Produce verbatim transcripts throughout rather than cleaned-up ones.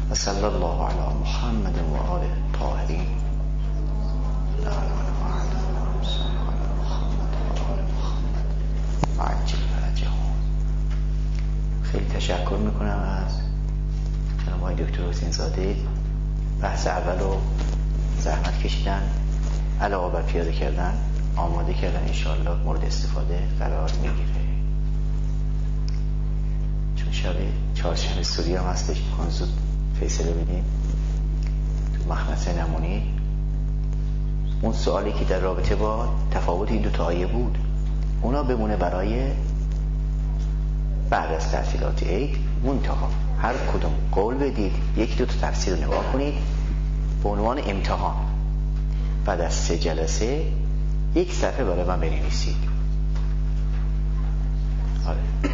و صلی الله علی محمد و آل طاهرین. خیلی تشکر میکنم از جناب آقای دکتر حسین زاده. بحث اول رو زحمت کشیدن، علاوه بر پیاده کردن آماده کردن، انشاءالله مورد استفاده قرار میگیره. چون شب چهارشنبه سوری هم هستش، میخوان زود فیصله بدیم تو مخمسه نمونی. اون سوالی که در رابطه با تفاوت این دو تا آیه بود اونا بمونه برای بعد از تحصیلات عید. منتها هر کدوم قول بدید یک دو تا تفسیر رو نگاه کنید به عنوان امتحان. بعد از سه جلسه یک صفحه برای من بنویسید. آره.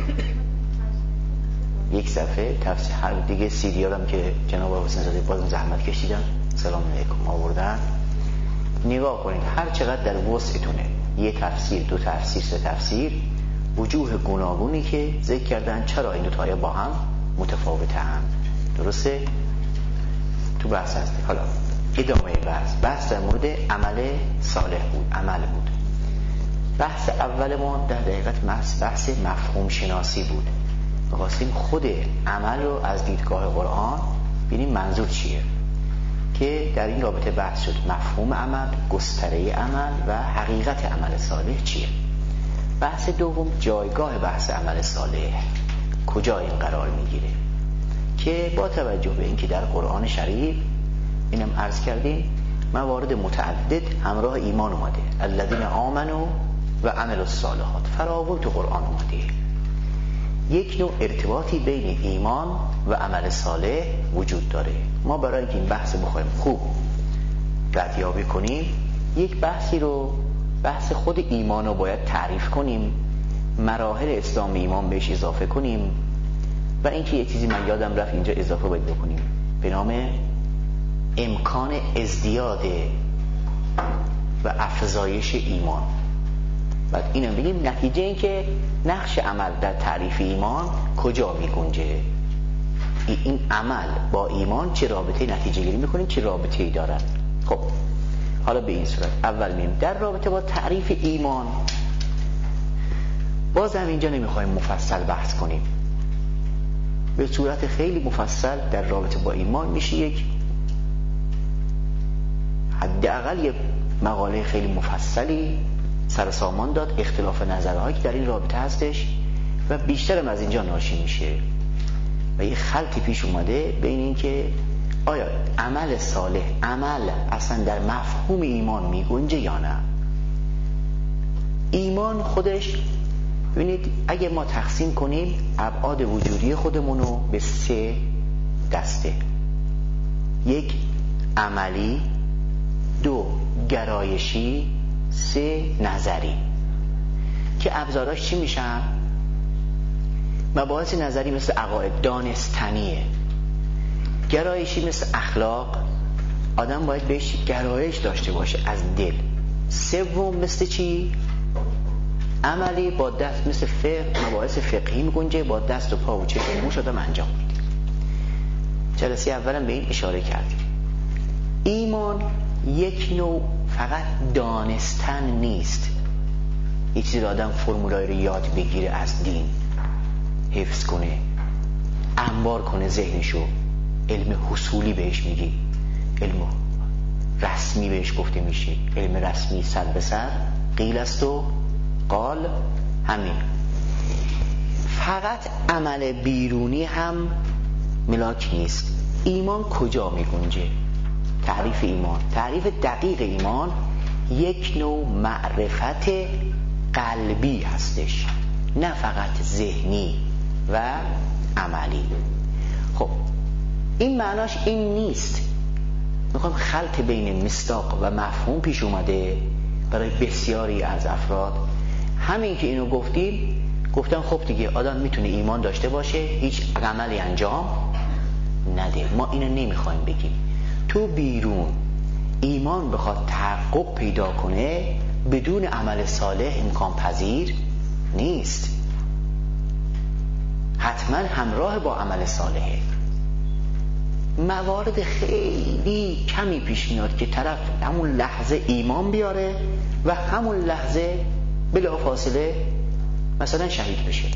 یک صفحه تفسیر. هر دیگه سیدیارم که جناب حسین زاده بازم زحمت کشیدن سلام علیکم آوردن، نگاه کنید هر چقدر در وسعتونه، یه تفسیر، دو تفسیر، سه تفسیر، وجوه گوناگونی که ذکر کردن چرا این دو تا آیه با هم متفاوتن. درسته؟ تو بحث هست. حالا ادامه بحث بحث در مورد عمل صالح بود، عمل بود. بحث اول ما در دقیقت بحث مفهوم شناسی بود. می‌خواستیم خود عمل رو از دیدگاه قرآن ببینیم منظور چیه، که در این رابطه بحث شد مفهوم عمل، گستره عمل و حقیقت عمل صالح چیه. بحث دوم جایگاه بحث عمل صالح کجا این قرار میگیره، که با توجه به اینکه در قرآن شریف اینم عرض کردیم موارد متعدد همراه ایمان اومده، الذین آمنوا و عملوا الصالحات، فراوون تو قرآن اومده. یک نوع ارتباطی بین ایمان و عمل صالح وجود داره. ما برای اینکه این بحث بخوایم خوب ردیابی کنیم یک بحثی رو، بحث خود ایمان رو باید تعریف کنیم، مراحل اسلام ایمان بهش اضافه کنیم و اینکه یه چیزی من یادم رفت اینجا اضافه باید بکنیم به نام امکان ازدیاد و افزایش ایمان. بعد اینم بگیم نتیجه این که نقش عمل در تعریف ایمان کجا می گنجه، این عمل با ایمان چه رابطه نتیجه گیری میکنیم، چه رابطه ای دارن. خب حالا به این صورت اول میم در رابطه با تعریف ایمان باز هم اینجا نمیخوایم مفصل بحث کنیم، به صورت خیلی مفصل در رابطه با ایمان میشه یک حداقل یک مقاله خیلی مفصلی سرسامان داد، اختلاف نظرهایی که در این رابطه هستش و بیشترم از اینجا ناشی میشه و یه خلطی پیش اومده بین این که آیا عمل صالح عمل اصلا در مفهوم ایمان میگنجه یا نه. ایمان خودش ببینید اگه ما تقسیم کنیم ابعاد وجودی خودمونو به سه دسته، یک عملی، دو گرایشی، سه نظری، که ابزاراش چی میشن؟ مباحث نظری مثل عقاید دانستنیه، گرایشی مثل اخلاق، آدم باید بهش گرایش داشته باشه از دل، سوم مثل چی؟ عملی با دست مثل فقه، مباحث فقهی میگنجه، با دست و پا و چشم و موش آدم انجام میده. جلسه اولم به این اشاره کردیم. ایمان یک نوع فقط دانستن نیست، یه چیزی رو آدم فرمولای رو یاد بگیره از دین، حفظ کنه، انبار کنه ذهنشو، علم حصولی بهش میگی، علم رسمی بهش گفته میشه، علم رسمی صد به صد قیل است و قال. همین فقط عمل بیرونی هم ملاک نیست. ایمان کجا میگنجه؟ تعریف ایمان، تعریف دقیق ایمان یک نوع معرفت قلبی هستش، نه فقط ذهنی و عملی. خب این معناش این نیست. میخوام خلط بین مصداق و مفهوم پیش اومده برای بسیاری از افراد. همین که اینو گفتیم گفتن خب دیگه آدم میتونه ایمان داشته باشه هیچ عملی انجام نده. ما اینو نمیخوایم بگیم. تو بیرون ایمان بخواد تحقق پیدا کنه بدون عمل صالح امکان پذیر نیست، حتما همراه با عمل صالحه. موارد خیلی کمی پیش میاد که طرف همون لحظه ایمان بیاره و همون لحظه بلافاصله مثلا شهید بشه.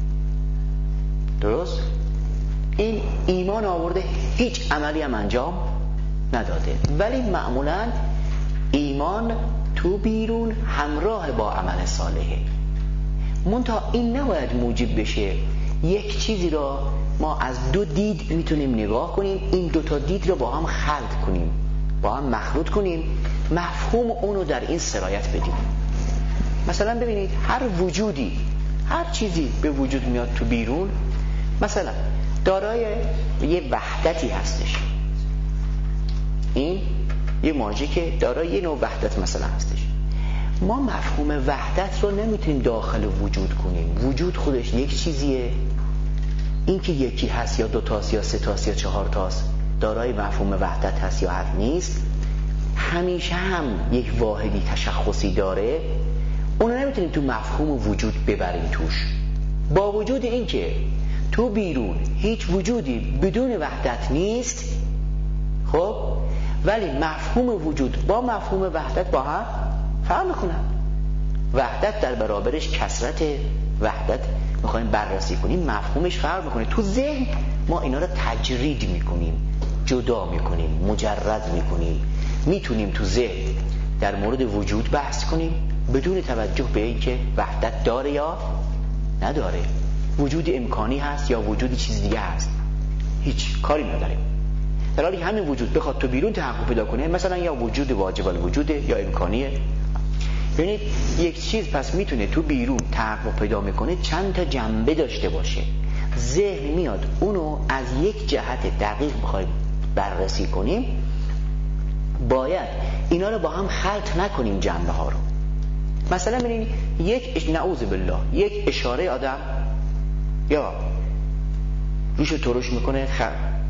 درست؟ این ایمان آورده، هیچ عملی هم انجام نداده، ولی معمولا ایمان تو بیرون همراه با عمل صالحه. منتها این نباید موجب بشه یک چیزی را ما از دو دید میتونیم نگاه کنیم، این دو تا دید را با هم خلط کنیم، با هم مخلوط کنیم، مفهوم اونو در این سرایت بدیم. مثلا ببینید هر وجودی، هر چیزی به وجود میاد تو بیرون، مثلا دارای یه وحدتی هستش. این یه ماژه که دارای یه نوع وحدت مثلا هستش. ما مفهوم وحدت رو نمیتونیم داخل وجود کنیم. وجود خودش یک چیزیه، این که یکی هست یا دو تاست یا سه تاست یا چهار تاست دارای مفهوم وحدت هست یا حد نیست. همیشه هم یک واحدی تشخصی داره، اونو نمیتونیم تو مفهوم وجود ببریم توش. با وجود این که تو بیرون هیچ وجودی بدون وحدت نیست، خب ولی مفهوم وجود با مفهوم وحدت با هم فرق میکنن. وحدت در برابرش کثرت، وحدت میخوایم بررسی کنیم، مفهومش فرق میکنه. تو ذهن ما اینا رو تجرید میکنیم، جدا میکنیم، مجرد میکنیم. میتونیم تو ذهن در مورد وجود بحث کنیم بدون توجه به اینکه وحدت داره یا نداره، وجود امکانی هست یا وجود چیز دیگه هست، هیچ کاری نداریم. در حالی همین وجود بخواد تو بیرون تحقق پیدا کنه، مثلا یا وجود واجب الوجوده یا امکانیه. ببینید یک چیز پس میتونه تو بیرون تحقق پیدا میکنه چند تا جنبه داشته باشه. ذهن میاد اونو از یک جهت دقیق بخوایم بررسی کنیم، باید اینا رو با هم خلط نکنیم جنبه ها رو. مثلا ببینید یک نعوذ بالله یک اشاره آدم یا روشو ترش میکنه، خ...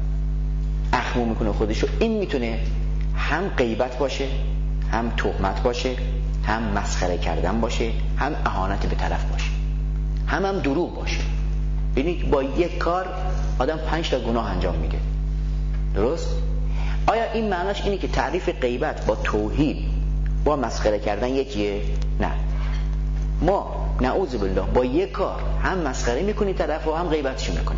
اخمو میکنه خودشو، این میتونه هم غیبت باشه، هم تهمت باشه، هم مسخره کردن باشه، هم اهانت به طرف باشه، هم هم دروغ باشه. ببینید با یک کار آدم پنج تا گناه انجام میده. درست؟ آیا این معناش اینه که تعریف غیبت با توحید با مسخره کردن یکیه؟ نه. ما نعوذ بالله با یک کار هم مسخره میکنی طرف و هم غیبتش میکنیم،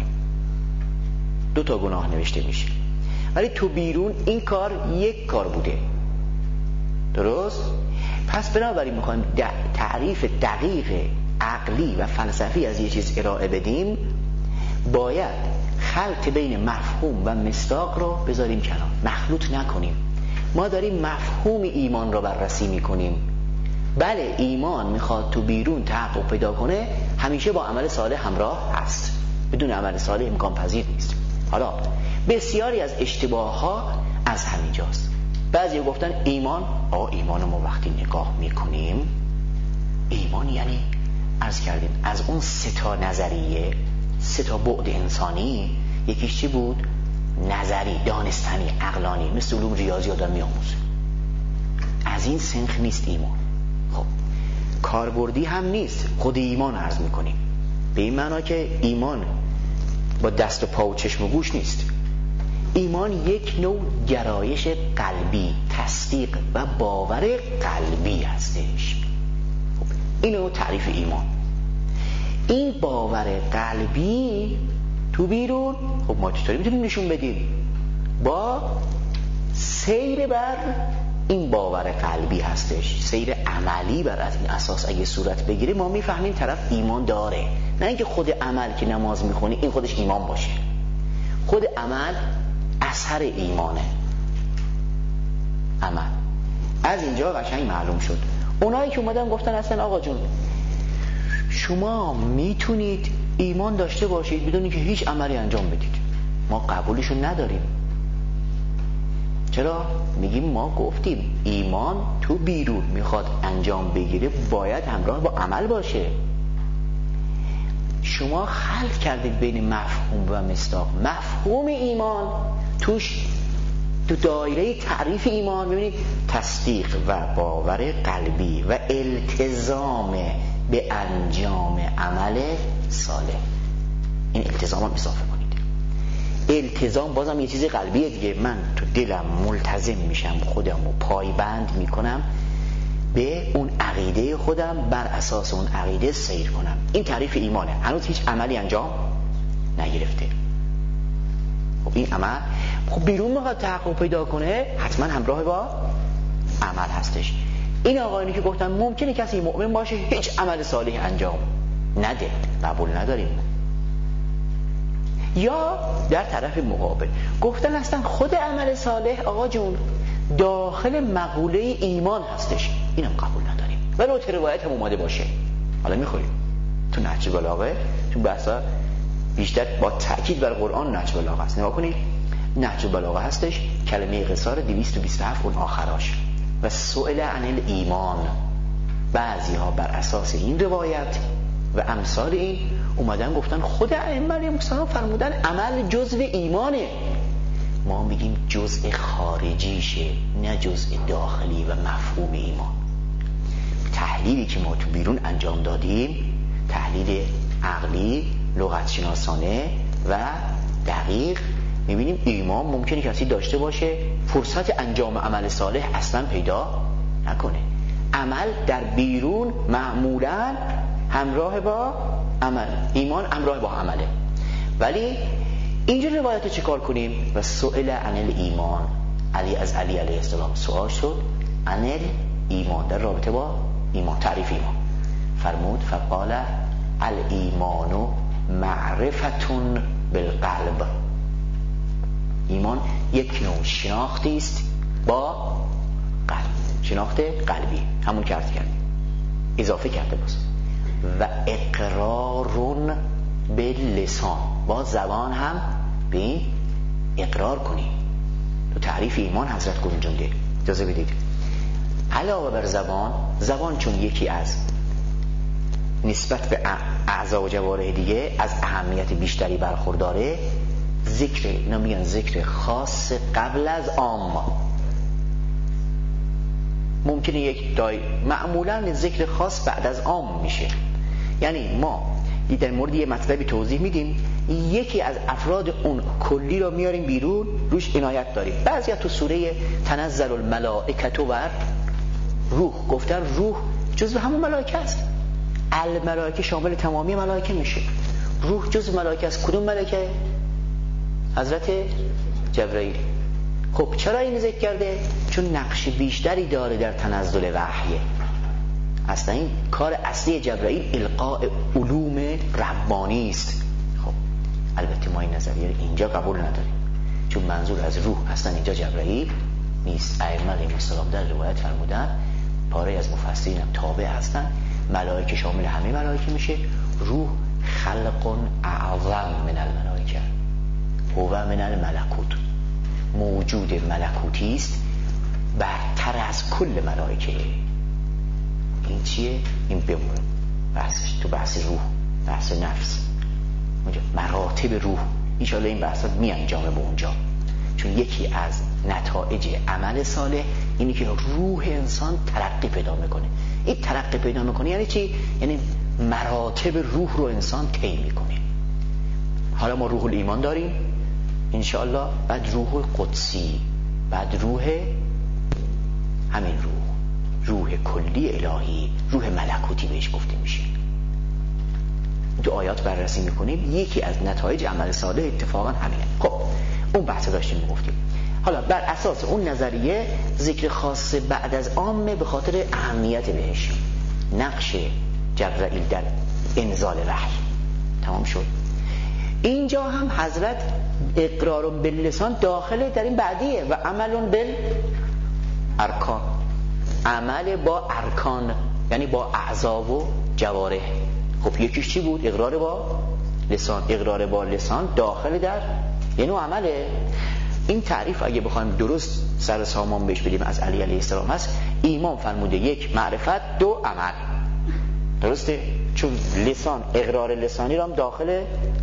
دو تا گناه نوشته میشه. ولی تو بیرون این کار یک کار بوده. درست؟ پس بنابراین میخوایم تعریف دقیق عقلی و فلسفی از یه چیز ارائه بدیم، باید خلط بین مفهوم و مصداق رو بذاریم کنار، مخلوط نکنیم. ما داریم مفهوم ایمان رو بررسی میکنیم. بله ایمان میخواد تو بیرون تحقق پیدا کنه، همیشه با عمل صالح همراه هست، بدون عمل صالح امکان پذیر نیست. حالا بسیاری از اشتباه ها از همینجاست. بعضی گفتن ایمان، آه ایمان ما وقتی نگاه میکنیم، ایمان یعنی عرض کردیم از اون سه تا نظریه، سه تا بعد انسانی، یکیش چی بود؟ نظری، دانستنی، عقلانی، مثل علوم ریاضی آدم میآموزه. از این سنخ نیست ایمان. خب کاربردی هم نیست، خود ایمان عرض میکنیم به این معنا که ایمان با دست و پا و چشم و گوش نیست. ایمان یک نوع گرایش قلبی، تصدیق و باور قلبی هستش. خب این نوع تعریف ایمان. این باور قلبی تو بیرون، خب ما چطوری میتونیم نشون بدیم؟ با سیر بر این باور قلبی هستش، سیر عملی بر از این اساس اگه صورت بگیره ما میفهمیم طرف ایمان داره. نه اینکه خود عمل که نماز میخونی این خودش ایمان باشه. خود عمل اثر ایمانه. عمل از اینجا قشنگ معلوم شد. اونایی که اومدن گفتن اصلا آقا جون شما میتونید ایمان داشته باشید بدون اینکه هیچ عملی انجام بدید، ما قبولشو نداریم. چرا؟ میگیم ما گفتیم ایمان تو بیرون میخواد انجام بگیره باید همراه با عمل باشه. شما خلط کردید بین مفهوم و مصداق. مفهوم ایمان توش تو دایره تعریف ایمان ببینید تصدیق و باور قلبی و التزام به انجام عمل صالح، این التزام هم اضافه کنید. التزام بازم یه چیز قلبیه دیگه، من تو دلم ملتزم میشم، خودم رو پایبند میکنم به اون عقیده خودم، بر اساس اون عقیده سیر کنم. این تعریف ایمانه. هنوز هیچ عملی انجام نگرفته. خب این عمل خب بیرون میخواد تحقق پیدا کنه، حتما همراه با عمل هستش. این آقایانی که گفتن ممکنه کسی مؤمن باشه هیچ عمل صالح انجام نده، قبول نداریم. یا در طرف مقابل گفتن هستن خود عمل صالح آقا جون داخل مقوله ایمان هستش، اینم قبول نداریم ولو تو روایت هم اومده باشه. حالا میخوریم تو نهج البلاغه، تو بحثا بیشتر با تاکید بر قرآن نهج البلاغه است. نگاه کنید نهج البلاغه هستش، کلمه قصار دویست و بیست و هفت اون آخراش و سئل عن الایمان. بعضی ها بر اساس این روایت و امثال این اومدن گفتن خود ائمه مسلمان فرمودن عمل جزء ایمانه. ما میگیم جزء خارجیشه، نه جزء داخلی و مفهوم ایمان. تحلیلی که ما تو بیرون انجام دادیم تحلیل عقلی، لغت شناسانه و دقیق، میبینیم ایمان ممکنه کسی داشته باشه فرصت انجام عمل صالح اصلا پیدا نکنه. عمل در بیرون معمولا همراه با عمل، ایمان همراه با عمله. ولی اینجا روایت چه کار کنیم؟ و سئل عن الایمان، علی از علی علیه السلام سوال شد عن الایمان در رابطه با ایمان، تعریف ایمان. فرمود فقال الایمان معرفتون بالقلب. ایمان یک نوع شناختی است با قلب، شناخت قلبی، همون که عرض کردیم اضافه کرده باز. و اقرارون باللسان، با زبان هم به این اقرار کنیم. تو تعریف ایمان حضرت گنجونده اجازه بدید علاوه بر زبان، زبان چون یکی از نسبت به اعضا و جوارح دیگه از اهمیت بیشتری برخورداره، ذکر اینا میگن ذکر خاص قبل از عام. ممکنه یک دای معمولا ذکر خاص بعد از عام میشه. یعنی ما در مورد یه مطلبی توضیح میدیم، یکی از افراد اون کلی رو میاریم بیرون، روش عنایت داریم. بعضی تو سوره تنزل الملائکه و روح گفتن روح جزو همون ملائکه است. الملائکه شامل تمامی ملائکه میشه. روح جزو ملائکه است. کدوم ملائکه؟ حضرت جبرائیل. خب چرا این ذکر کرده؟ چون نقش بیشتری داره در تنزل وحی. اصلا این کار اصلی جبرائیل القاء علوم ربانی است. خب البته ما این نظریه اینجا قبول نداریم، چون منظور از روح اصلا اینجا جبرائیل نیست. ائمه علیهم السلام در روایت فرمودن، پاره از مفسرین هم تابع هستن، ملائکه شامل همه ملائکه میشه. روح خلق اعظم من الملائکه هو من الملکوت، موجود ملکوتی است برتر از کل ملائکه. این چیه؟ این بمونه بحثش تو بحث روح، بحث نفس، اونجا مراتب روح. انشاءالله این بحثات می انجامه به اونجا، چون یکی از نتایج عمل صالح اینی که روح انسان ترقی پیدا میکنه. این ترقی پیدا میکنه یعنی چی؟ یعنی مراتب روح رو انسان طی میکنه. حالا ما روح الایمان داریم انشاءالله، بعد روح قدسی، بعد روح همین روح روح کلی الهی، روح ملکوتی بهش گفته میشه. دو آیات بررسی میکنیم، یکی از نتایج عمل صالح اتفاقا همینه. خب اون بحث داشتیم میگفتیم. حالا بر اساس اون نظریه ذکر خاص بعد از عامه به خاطر اهمیت بهش، نقش جبرائیل در انزال وحی. تمام شد. اینجا هم حضرت اقرار باللسان داخله در این بعدیه و عمل بالارکان، عمل با ارکان یعنی با اعضا و جوارح. خب یکیش چی بود؟ اقرار با لسان. اقرار با لسان داخل در یه نوع عمله. این تعریف اگه بخوایم درست سر سامان بهش بدیم از علی علیه السلام هست، ایمان فرموده یک معرفت، دو عمل. درسته؟ چون لسان، اقرار لسانی رو هم داخل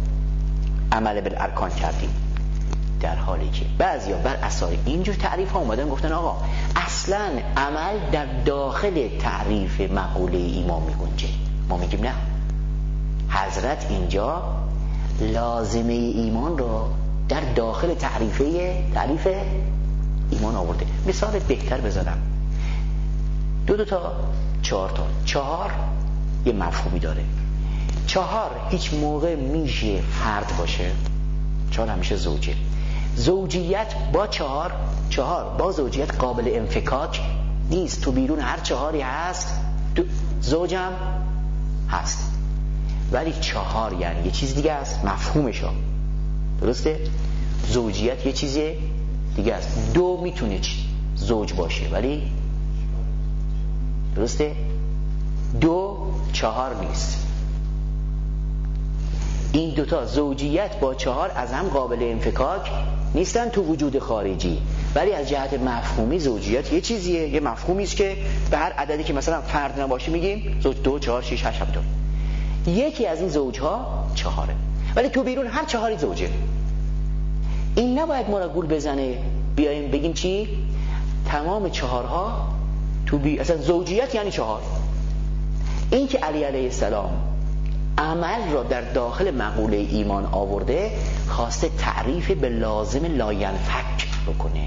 عمل بالارکان کردیم، در حالی که بعضیا بر اساس اینجور تعریف ها اومدن گفتن آقا اصلا عمل در داخل تعریف مقوله ایمان میگنجه. ما میگیم نه، حضرت اینجا لازمه ایمان را در داخل تعریفه تعریف ایمان آورده. مثال بهتر بزنم، دو دو تا چهار تا. چهار یه مفهومی داره. چهار هیچ موقع میشه فرد باشه، چهار همیشه زوجه. زوجیت با چهار چهار با زوجیت قابل انفکاک نیست. تو بیرون هر چهاری هست، تو زوجم هست، ولی چهار یعنی یه چیز دیگه است، مفهومشا درسته؟ زوجیت یه چیز دیگه است. دو میتونه زوج باشه ولی درسته؟ دو چهار نیست. این دوتا زوجیت با چهار از هم قابل انفکاک نیستن تو وجود خارجی، ولی از جهت مفهومی زوجیت یه چیزیه، یه مفهومی است که به هر عددی که مثلا فرد نباشه میگیم زوج. دو چهار شش هشت هفتاد. یکی از این زوجها چهاره، ولی تو بیرون هر چهاری زوجه. این نباید ما را گول بزنه بیایم بگیم چی؟ تمام چهارها تو بی... اصلا زوجیت یعنی چهار. این که علی علیه السلام عمل را در داخل مقوله ایمان آورده، خواسته تعریف به لازم لاینفک بکنه.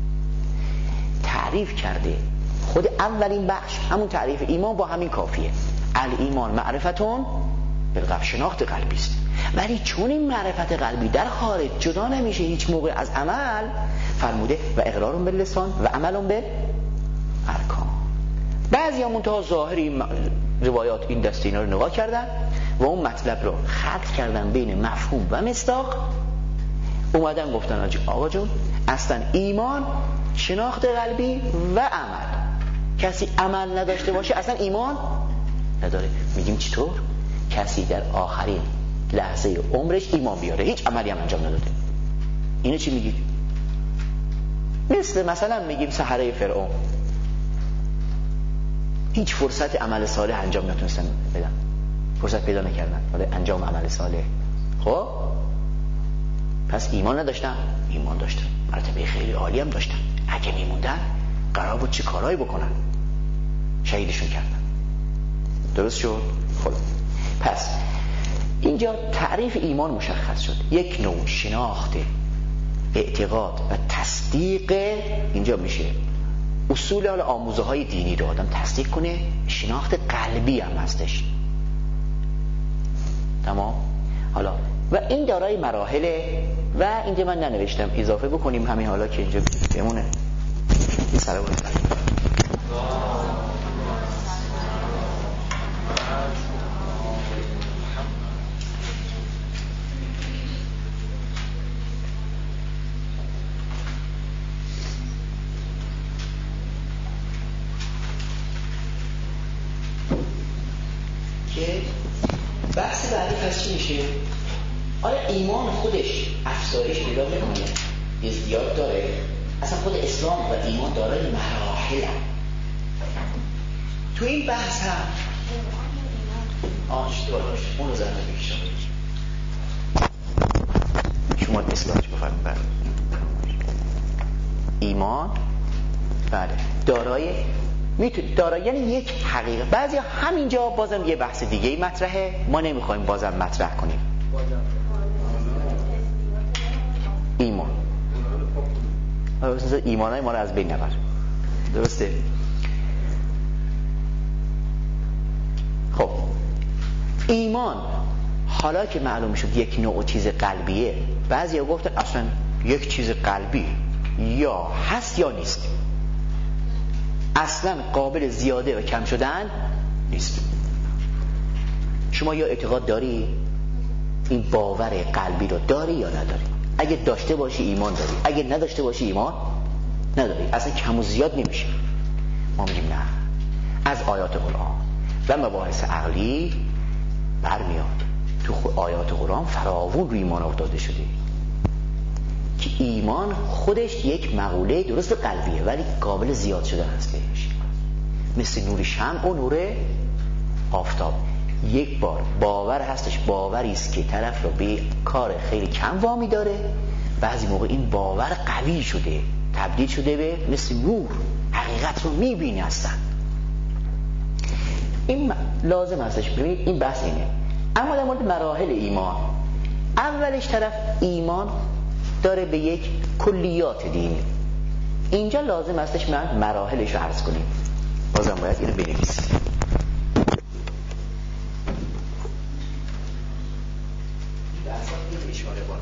تعریف کرده خود اولین بخش همون تعریف ایمان با همین کافیه. الایمان معرفتون بالقلب، شناخت قلبی است. ولی چون این معرفت قلبی در خارج جدا نمیشه هیچ موقع از عمل، فرموده و اقرارون باللسان و عملون بالارکان. بعضی همون تا ظاهری روایات این دسته اینا رو نگاه کردن و اون مطلب رو خلط کردن بین مفهوم و مصداق، اومدن گفتن آقا جون اصلا ایمان شناخت قلبی و عمل. کسی عمل نداشته باشه اصلا ایمان نداره. میگیم چطور؟ کسی در آخرین لحظه عمرش ایمان بیاره، هیچ عملی هم انجام نداده. اینو چی میگید؟ مثل مثلا میگیم سحره فرعون، هیچ فرصت عمل صالح انجام نتونستن بدن، فرصت پیدا نکردن برای انجام عمل صالح. خب پس ایمان نداشتن؟ ایمان داشتن، مرتبه خیلی عالی هم داشتن. اگه میموندن قرار بود چه کارهایی بکنن؟ شهیدشون کردن. درست شد؟ خب پس اینجا تعریف ایمان مشخص شد. یک نوع شناخت، اعتقاد و تصدیق. اینجا میشه اصول حال آموزه های دینی رو آدم تصدیق کنه، شناخت قلبی هم هستش. تمام؟ حالا و این دارای مراحله و اینجا من ننوشتم، اضافه بکنیم همین حالا که اینجا بمونه. این سلام علیکم. که بحث بعدی پس چی میشه؟ آیا ایمان خودش افزایش پیدا میکنه؟ ازدیاد داره؟ اصلا خود اسلام و ایمان دارای مراحل هم. تو این بحث هم آنش دواراش اون رو زرده بکشم شما اصلاحش بفرمون. بله ایمان بله دارای میتونی دارای یعنی یک حقیقت. بعضی همینجا بازم یه بحث دیگه ای مطرحه، ما نمیخوایم بازم مطرح کنیم. ایمان ایمانای ما رو از بین نبر. درسته؟ خب ایمان حالا که معلوم شد یک نوع چیز قلبیه، بعضی ها گفتن اصلا یک چیز قلبی یا هست یا نیست، اصلا قابل زیاده و کم شدن نیست. شما یا اعتقاد داری این باور قلبی رو داری یا نداری؟ اگه داشته باشی ایمان داری، اگه نداشته باشی ایمان نداری، اصلا کم و زیاد نمیشه. ما میگیم نه، از آیات قرآن و مباحث عقلی برمیاد. تو آیات قرآن فراوون روی ایمان افتاده شده که ایمان خودش یک مقوله درست قلبیه ولی قابل زیاد شدن هستش، مثل نور شمع و نور آفتاب. یک بار باور هستش، باوری است که طرف رو به کار خیلی کم وامی داره، بعضی موقع این باور قوی شده، تبدیل شده به مثل نور، حقیقت رو میبینی هستن. این لازم هستش. ببینید این بحث اینه. اما در مورد مراحل ایمان، اولش طرف ایمان داره به یک کلیات دینی. اینجا لازم استش من مراحلش رو عرض کنیم. بازم باید اینو بنویسیم. اشاره بار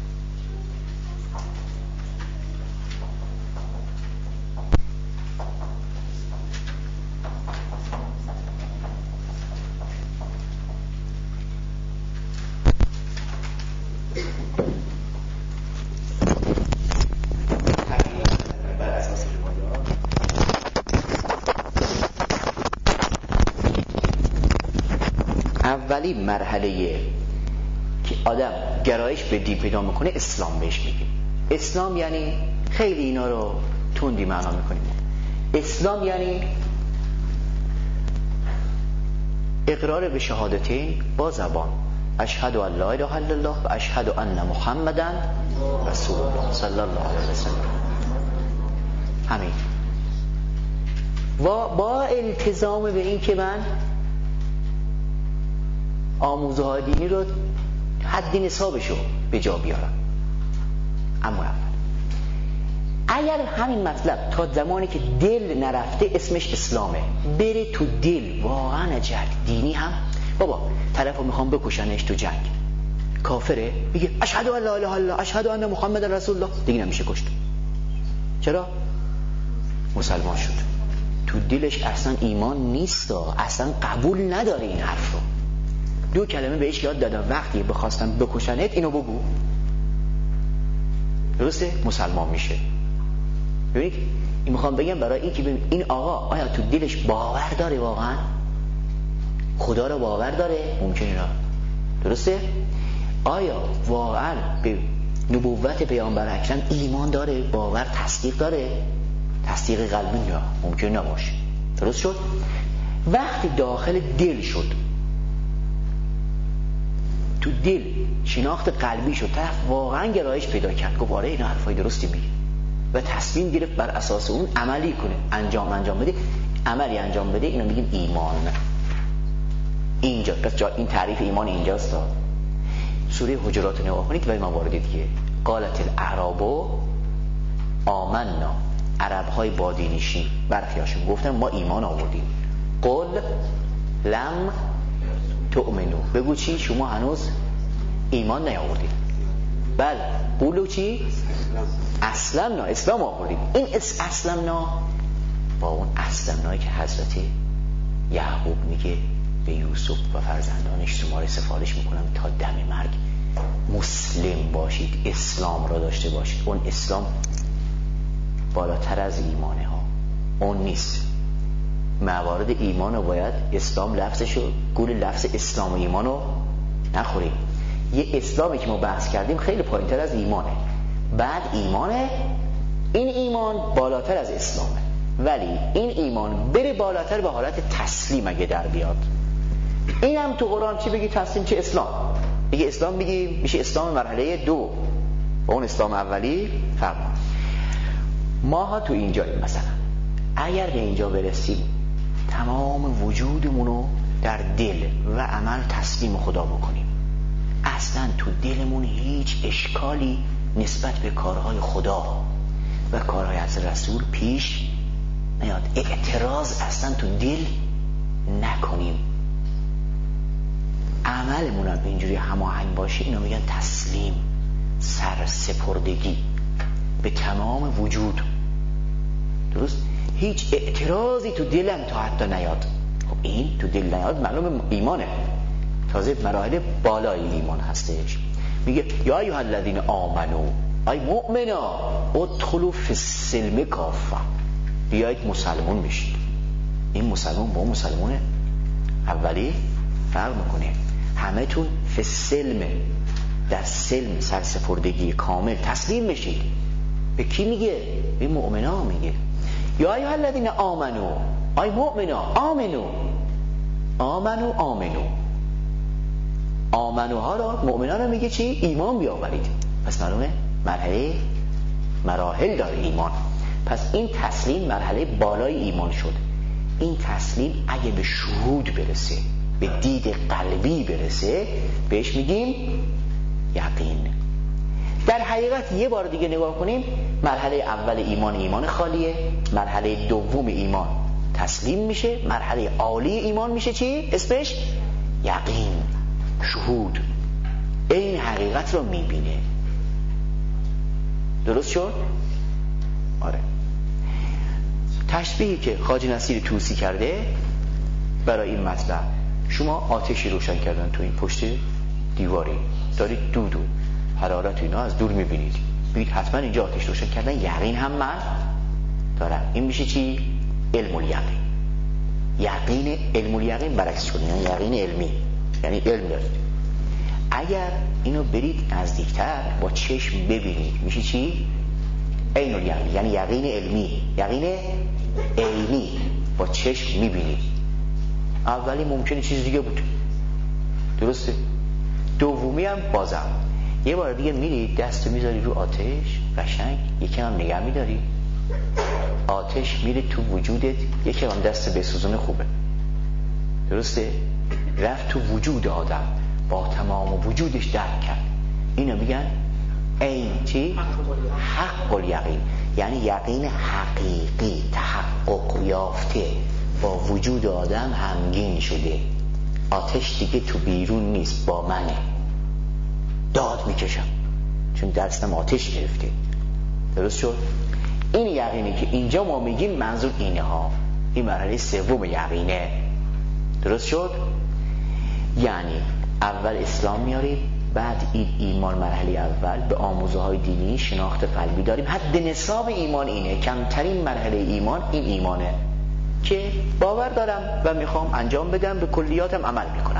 اولی مرحله که آدم گرایش به دین پیدا میکنه اسلام بهش میگه. اسلام یعنی خیلی اینا رو تندی معنا میکنیم. اسلام یعنی اقرار به شهادتین با زبان، اشهد ان لا اله الا الله و اشهد ان محمدا رسول الله صلی الله علیه و سلم. همین. و با التزام به این که من آموزه های دینی رو حد نصابشو به جا بیارم. اما اول اگر همین مطلب تا زمانی که دل نرفته اسمش اسلامه، بره تو دل واقعا جنگ دینی هم، بابا طرفو میخوام بکشنش تو جنگ، کافره، میگه اشهد ان لا اله الا الله اشهد ان محمد رسول الله، دیگه نمیشه کشت. چرا؟ مسلمان شد. تو دلش اصلا ایمان نیست، اصلا قبول نداره این حرف رو. دو کلمه بهش یاد دادم، وقتی بخواستم بکشنت اینو بگو، درسته؟ مسلمان میشه. ببینید این میخوام بگم برای این که ببین این آقا آیا تو دلش باور داره، واقعا خدا رو باور داره؟ ممکنه نه. درسته؟ آیا واقعا به نبوت پیامبر اکرم ایمان داره، باور، تصدیق داره؟ تصدیق قلبی نه، ممکنه نباشه. درست شد؟ وقتی داخل دل شد، تو دل شناخت قلبی شد، طرف واقعا گرایش پیدا کرد، گفت آره این حرفای درستی میگه و تصمیم گرفت بر اساس اون عملی کنه، انجام انجام بده، عملی انجام بده، اینو میگیم ایمان. اینجا پس جا این تعریف ایمان اینجاست. سوره حجرات رو نگاه کنید و ما وارد دیگه. قالت الاعراب آمنا، عرب های بادینشین برخیاشون گفتن ما ایمان آوردیم. قل لم تؤمنو، بگو چی؟ شما هنوز ایمان نیاوردید. بله قولو چی؟ اسلمنا، اسلام آوردید. این اس اسلمنا با اون اسلمنایی که حضرت یعقوب میگه به یوسف و فرزندانش شماره سفارش میکنم تا دم مرگ مسلم باشید، اسلام را داشته باشید. اون اسلام بالاتر از ایمانه ها، اون نیست. موارد ایمان رو باید اسلام لفظشو، گول لفظ اسلام و ایمان رو نخوریم. یه اسلامی که ما بحث کردیم خیلی پایینتر از ایمانه، بعد ایمانه، این ایمان بالاتر از اسلامه. ولی این ایمان بره بالاتر به حالت تسلیم اگه در بیاد. این هم تو قرآن چی بگی تسلیم چه اسلام؟ بگی اسلام بگی میشه اسلام مرحله دو و اون اسلام اولی فرق. ما ها تو اینجاییم. مثلا اگر به اینجا برسیم تمام وجودمونو در دل و عمل تسلیم خدا بکنیم، اصلا تو دلمون هیچ اشکالی نسبت به کارهای خدا و کارهای از رسول پیش نیاد، اعتراض اصلا تو دل نکنیم، عملمون هم اینجوری هماهنگ باشه، اینو میگن تسلیم، سرسپردگی به تمام وجود. درست؟ هیچ اعتراضی تو دلم تا حتی نیاد. خب این تو دل نیاد معلوم ایمانه، تازه مراحل بالای ایمان هستش. میگه یا ایها الذین آمنو، ای مؤمنا ادخلوا فی السلم کافه، بیایید مسلمون بشید. این مسلمون با مسلمون اولی فرق میکنه. همه تون فی السلم، در سلم، سرسپردگی کامل تسلیم بشید. به کی میگه؟ به مؤمنا میگه. یا ایها الذین آمنو، ای مؤمنا آمنو، آمنو آمنو آمنوها رو، مؤمنان رو میگه چی؟ ایمان بیاورید. پس معلومه مرحله مراحل داره ایمان. پس این تسلیم مرحله بالای ایمان شد. این تسلیم اگه به شهود برسه، به دید قلبی برسه، بهش میگیم یقین. در حقیقت یه بار دیگه نگاه کنیم، مرحله اول ایمان ایمان خالیه، مرحله دوم ایمان تسلیم میشه، مرحله عالی ایمان میشه چی؟ اسمش یقین، شهود، این حقیقت رو میبینه. درست شد؟ آره. تشبیهی که خواجه نصیر طوسی کرده برای این مطلب، شما آتشی روشن کردن تو این پشت دیواری، دارید دود و حرارت اینا از دور میبینید، بگید حتما اینجا آتش روشن کردن، یقین هم من دارم. این میشه چی؟ علم الیقین. یقین علم الیقین برعکس شد، یعنی یقین علمی، یعنی علم دارید. اگر اینو برید نزدیکتر با چشم ببینید میشه چی؟ عین الیقین، یعنی یقین علمی، یقین عینی، با چشم میبینید. اولی ممکنه چیز دیگه بود، درسته؟ دومی هم بازم یه بار دیگه میرید دستو میذاری رو آتش، قشنگ یکی هم نگه میداری، آتش میره تو وجودت، یکی هم دست بسوزونه خوبه، درسته؟ رفت تو وجود آدم، با تمام وجودش درک کرد. اینو میگن این چی؟ حق الیقین، یعنی یقین حقیقی، تحقق یافته، با وجود آدم همگین شده. آتش دیگه تو بیرون نیست، با منه، داد میکشم چون دستم آتش گرفته. درست شد؟ این یقینی که اینجا ما میگیم منظور اینه ها، این مرحله سوم یقینه. درست شد؟ یعنی اول اسلام میاریم، بعد این ایمان مرحله اول، به آموزه های دینی شناخت قلبی داریم. حد نصاب ایمان اینه، کمترین مرحله ایمان این ایمانه که باور دارم و میخوام انجام بدم، به کلیاتم عمل میکنم،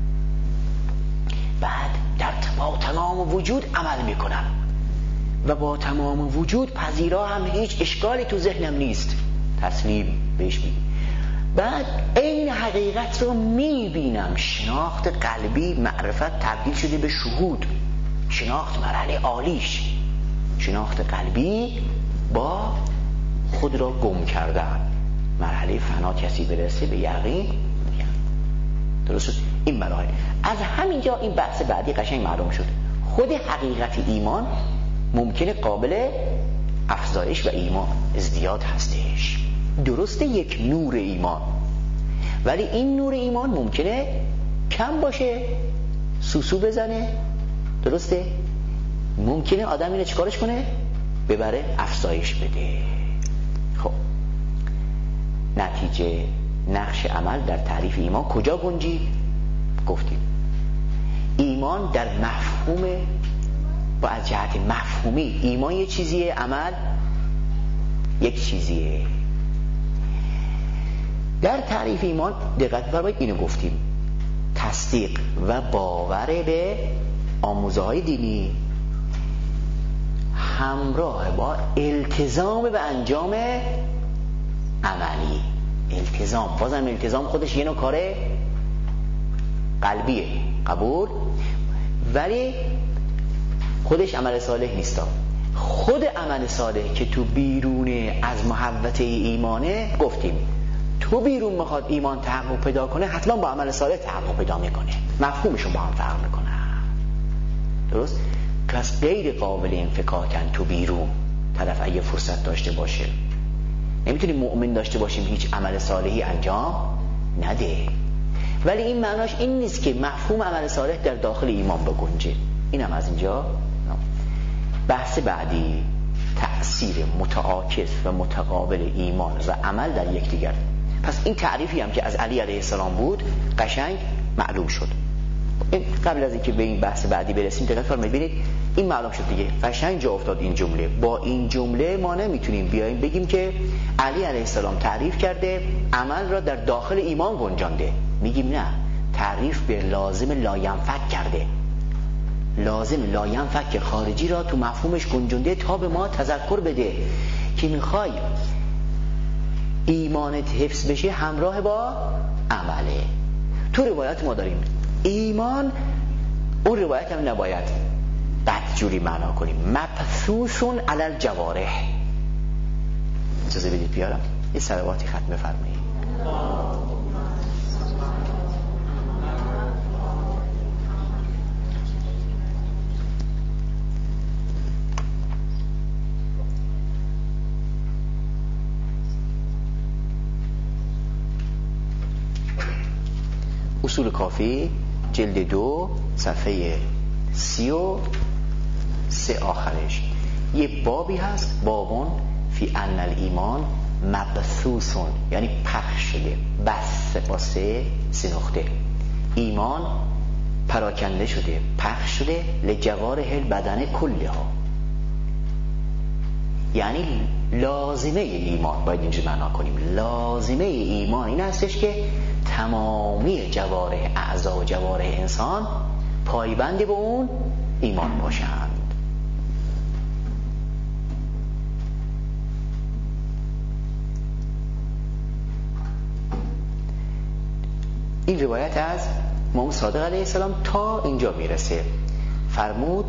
بعد در با تمام وجود عمل میکنم و با تمام وجود پذیرا هم هیچ اشکالی تو ذهنم نیست، تسلیم بهش میگم. بعد این حقیقت رو میبینم، شناخت قلبی، معرفت تبدیل شده به شهود، شناخت مرحله عالیش، شناخت قلبی با خود را گم کردن، مرحله فنا کسی برسه به یقین. درست شد؟ این مراحل از همینجا این بحث بعدی قشنگ معلوم شد. خود حقیقت ایمان ممکنه قابل افزایش و ایمان ازدیاد هستش، درسته؟ یک نور ایمان، ولی این نور ایمان ممکنه کم باشه، سوسو بزنه، درسته؟ ممکنه آدم اینو چیکارش کنه؟ ببره افزایش بده. خب نتیجه نقش عمل در تعریف ایمان کجا گنجید؟ گفتیم ایمان در مفهوم، با از جهت مفهومی ایمان یه چیزیه، عمل یک چیزیه. در تعریف ایمان دقت فرمایید اینو گفتیم، تصدیق و باور به آموزه های دینی همراه با التزام به انجام عملی. التزام، بازم التزام خودش یه نوع کاره قلبیه، قبول، ولی خودش عمل صالح نیستا. خود عمل صالح که تو بیرون از محوطه ایمانه، گفتیم تو بیرون میخواد ایمان تحقق پیدا کنه، حتما با عمل صالح تحقق پیدا میکنه، مفهومشون با هم فرق میکنه. درست؟ کس غیر قابل انفکاکن تو بیرون، طرف اگه فرصت داشته باشه. نمیتونیم مؤمن داشته باشیم هیچ عمل صالحی انجام نده، ولی این معناش این نیست که مفهوم عمل صالح در داخل ایمان بگنجه. اینم از اینجا. بحث بعدی تأثیر متعاکس و متقابل ایمان و عمل در یکدیگر. پس این تعریفی هم که از علی علیه السلام بود قشنگ معلوم شد. این قبل از اینکه به این بحث بعدی برسیم دقت فرمایید، ببینید این معلوم شد دیگه، قشنگ جا افتاد این جمله. با این جمله ما نمیتونیم بیایم بگیم که علی علیه السلام تعریف کرده عمل را در داخل ایمان گنجانده. میگیم نه، تعریف به لازم لاینفک کرده، لازم لاینفک خارجی را تو مفهومش گنجانده تا به ما تذکر بده که میخوای ایمانت حفظ بشه همراه با عمله. تو روایت ما داریم ایمان، اون روایت هم نباید بدجوری معنا کنیم، مبثوثون علی الجوارح. اجازه بدید بیارم یه صلواتی ختم بفرمایید. اصول کافی جلد دو صفحه سی و سه آخرش یه بابی هست، بابون فی ان الایمان مبثوثون، یعنی پخش شده، بس با سه سه نقطه، ایمان پراکنده شده، پخش شده لجوارح البدن کلها، یعنی لازمه ایمان. باید اینجا معنا کنیم لازمه ایمان این هستش که تمامی جوارح اعضا و جوارح انسان پایبند به اون ایمان باشند. این روایت از امام صادق علیه السلام تا اینجا میرسه. فرمود،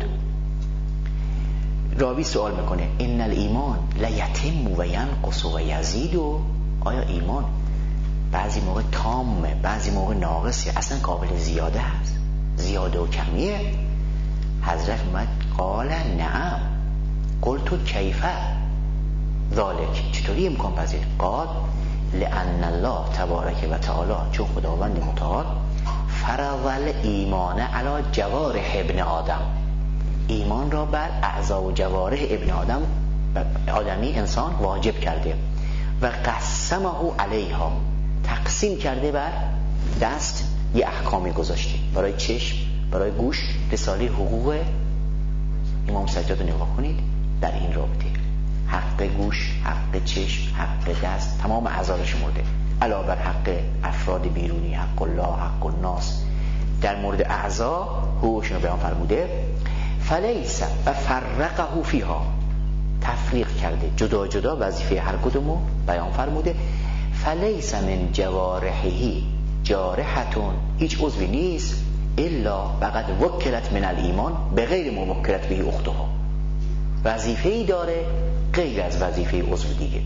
راوی سوال میکنه ان الایمان لیتم و ینقص و یزید، و آیا ایمان بعضی موقع تامه بعضی موقع ناقصه، اصلا قابل زیاده هست، زیاده و کمیه؟ حضرت اومد قال نعم قلت کیفه ذالک، چطوری امکان پذیر؟ قال لأن الله تبارک و تعالی، چون خداوند متعال فرض الایمان علی جوارح ابن آدم، ایمان را بر اعضا و جوارح ابن آدم آدمی انسان واجب کرده و قسمه علیها، تقسیم کرده بر دست یه احکامی گذاشته برای چشم، برای گوش. رساله حقوق امام سجاد رو نگاه کنید در این رابطه، حق گوش، حق چشم، حق دست، تمام اعضا را شمرده، علاوه بر حق افراد بیرونی، حق الله، حق الناس. در مورد اعضا حقوقشون رو بیان فرموده. فلیس و فرقه فیها، تفریق کرده، جدا جدا وظیفه هر کدومو بیان فرموده. فلیس من جوارحه جارحتون، هیچ عضوی نیست الا فقط وکلت من الایمان به غیر موکلت به اختها، وظیفه‌ای داره غیر از وظیفه عضو دیگه.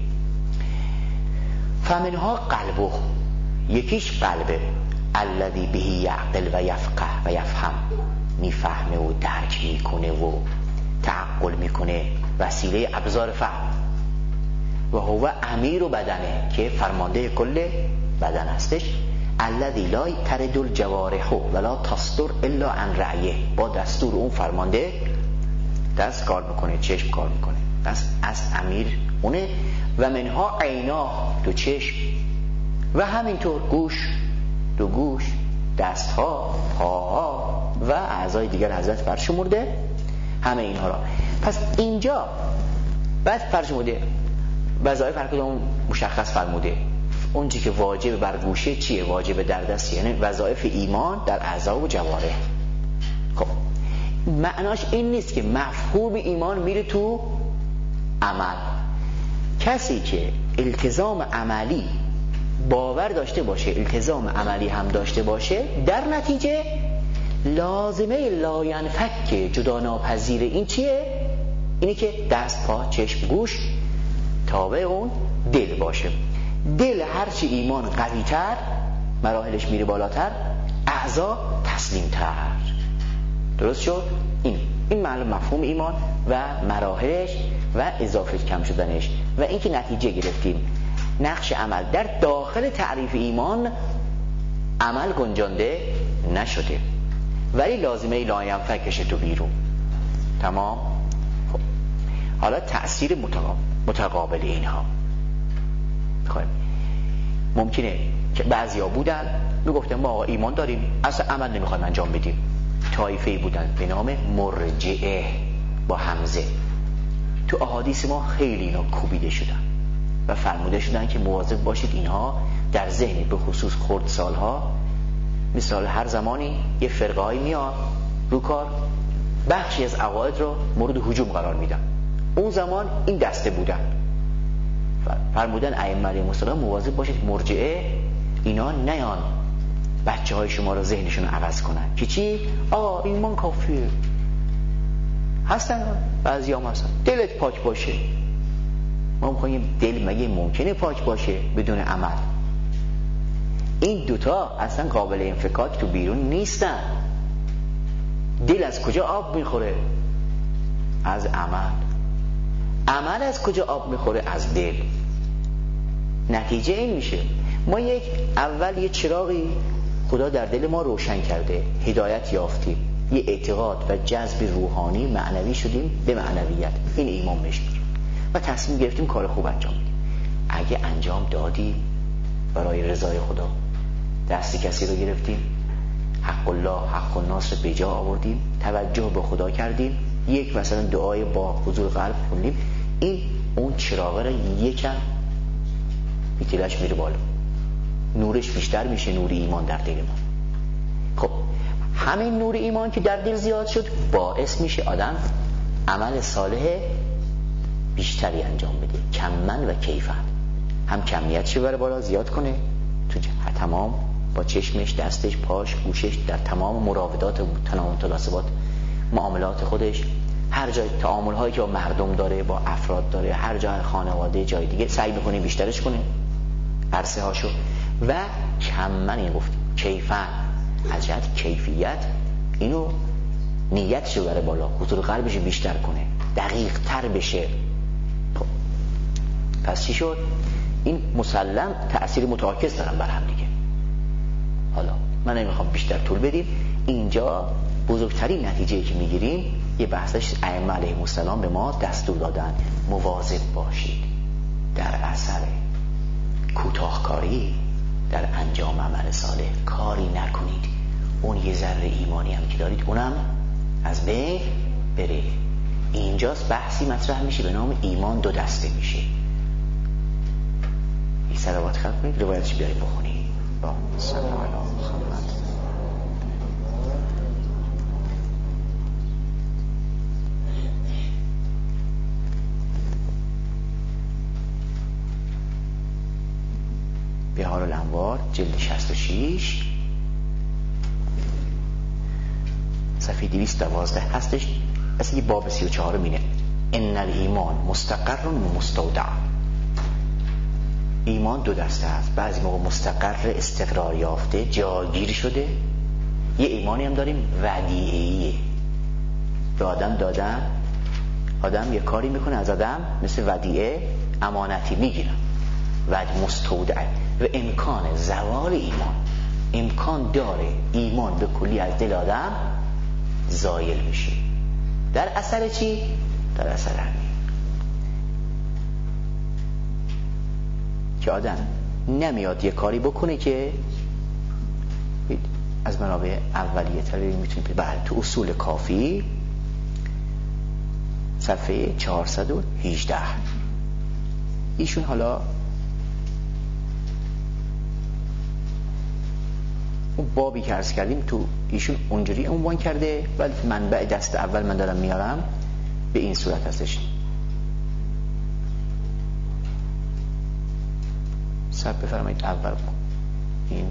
فمنها قلبه، یکیش قلبه، الذی به یعقل و یفقه و یفهم، میفهمه و درک میکنه و تعقل میکنه، وسیله ابزار فهم. و هو امیر و بدنه، که فرمانده کل بدن هستش. الذی لا ترد الجوارح ولا تصدر الا عن رأیه، با دستور اون فرمانده دست کار میکنه، چشم کار میکنه، دست از امیر اونه. و منها عینا، دو چشم، و همینطور گوش، دو گوش، دستها، پاها و اعضای دیگر حضرت فرشمرده همه اینها را. پس اینجا بعد فرشمرده وظایف هر کدوم مشخص فرموده. اون چیزی که واجب بر گوشه چیه؟ واجب در دست، یعنی وظایف ایمان در اعضا و جوارح. خب معناش این نیست که مفهوم ایمان میره تو عمل. کسی که التزام عملی باور داشته باشه، التزام عملی هم داشته باشه، در نتیجه لازمه لاینفک جدا ناپذیر این چیه؟ اینی که دست، پا، چشم، گوش تابع اون دل باشه. دل هرچی ایمان قوی تر، مراحلش میره بالاتر، اعضا تسلیم تر. درست شد؟ این این معلوم مفهوم ایمان و مراحلش و اضافه کم شدنش. و این که نتیجه گرفتیم نقش عمل در داخل تعریف ایمان عمل گنجانده نشده، ولی لازمه لاینفکشه تو بیرون. تمام؟ خب حالا تأثیر متقابل اینها. خب ممکنه که بعضیا بودن میگفتن ما آقا ایمان داریم اصلا عمل نمیخوایم انجام بدیم. طایفه‌ای بودن به نام مرجئه با حمزه. تو احادیث ما خیلی اینا کوبیده شدن و فرموده شدن که مواظب باشید اینها در ذهن به خصوص خردسالها، مثال هر زمانی یه فرقه های میاد رو کار، بخشی از عقاید رو مورد هجوم قرار میدن. اون زمان این دسته بودن. فرمودن ائمه علیهم السلام مواظب باشید مرجئه اینا نیان بچه های شما رو ذهنشون رو عوض کنن که چی؟ آه ایمان کافیه. هستن بعضی هم هستن دلت پاک باشه. ما میخواییم دل مگه ممکنه پاک باشه بدون عمل؟ این دوتا اصلا قابل انفکاک تو بیرون نیستن. دل از کجا آب میخوره؟ از عمل. عمل از کجا آب میخوره؟ از دل. نتیجه این میشه ما یک اول یه چراغی خدا در دل ما روشن کرده، هدایت یافتیم، یه اعتقاد و جذب روحانی معنوی شدیم به معنویت، این ایمان بهش میگیم و تصمیم گرفتیم کار خوب انجام بدیم. اگه انجام دادیم برای رضای خدا، دست کسی رو گرفتیم، حق الله حق الناس رو به جا آوردیم، توجه به خدا کردیم، یک مثلا دعای با حضور قلب خوندیم، این اون چراغه رو یکم میتیلش میره بالا، نورش بیشتر میشه، نور ایمان در دل ما. خب همین نور ایمان که در دل زیاد شد باعث میشه آدم عمل صالح بیشتری انجام بده، کمن و کیفن، هم کمیتش بره بالا، زیاد کنه تو تمام، با چشمش، دستش، پاش، گوشش، در تمام مراودات و تمام مناسبات معاملات خودش، هر جای تعامل هایی که با مردم داره، با افراد داره، هر جای خانواده، جای دیگه سعی بکنه بیشترش کنه عرصه هاشو. و کمن این گفتیم کیفن، از جهت کیفیت اینو نیتشو بره بالا، حضور قلبش بیشتر کنه، دقیق تر بشه. پس چی شد؟ این مسلم تأثیر متعاکس دارن بر هم دیگه. حالا من نمیخوام بیشتر طول بدیم، اینجا بزرگترین نتیجه‌ای که میگیریم یه بحثش ائمه علیهم السلام به ما دستور دادن، مواظب باشید در اثر کوتاهکاری در انجام عمل صالح، کاری نکنید اون یه ذره ایمانی هم که دارید اونم از بین بره. اینجاست بحثی مطرح میشه به نام ایمان دو دسته میشه. این صلوات خلق کنید، روایتش بیارید بخونید. با سلام علی محمد. بهار الانوار جلد شصت و شش صفحه دویست و دوازده هستش. اصلا یه باب سی و چهار مینه ان الایمان مستقر و مستودع. ایمان دو دسته است، بعضی موقع مستقر استقرار یافته جاگیر شده، یه ایمانی هم داریم ودیعیه، به آدم دادن، آدم یه کاری میکنه از آدم مثل ودیعه امانتی میگیرن و مستودع و امکان زوال ایمان، امکان داره ایمان به کلی از دل آدم زایل میشه. در اثر چی؟ در اثر همین که آدم نمیاد یه کاری بکنه که از منابع اولیه تر میتونید بعد تو اصول کافی صفحه چهارصد و هجده ایشون حالا اون بابی که عرض کردیم تو ایشون اونجوری عنوان کرده، ولی منبع دست اول من دارم میارم به این صورت هستش. سب بفرمایید اول این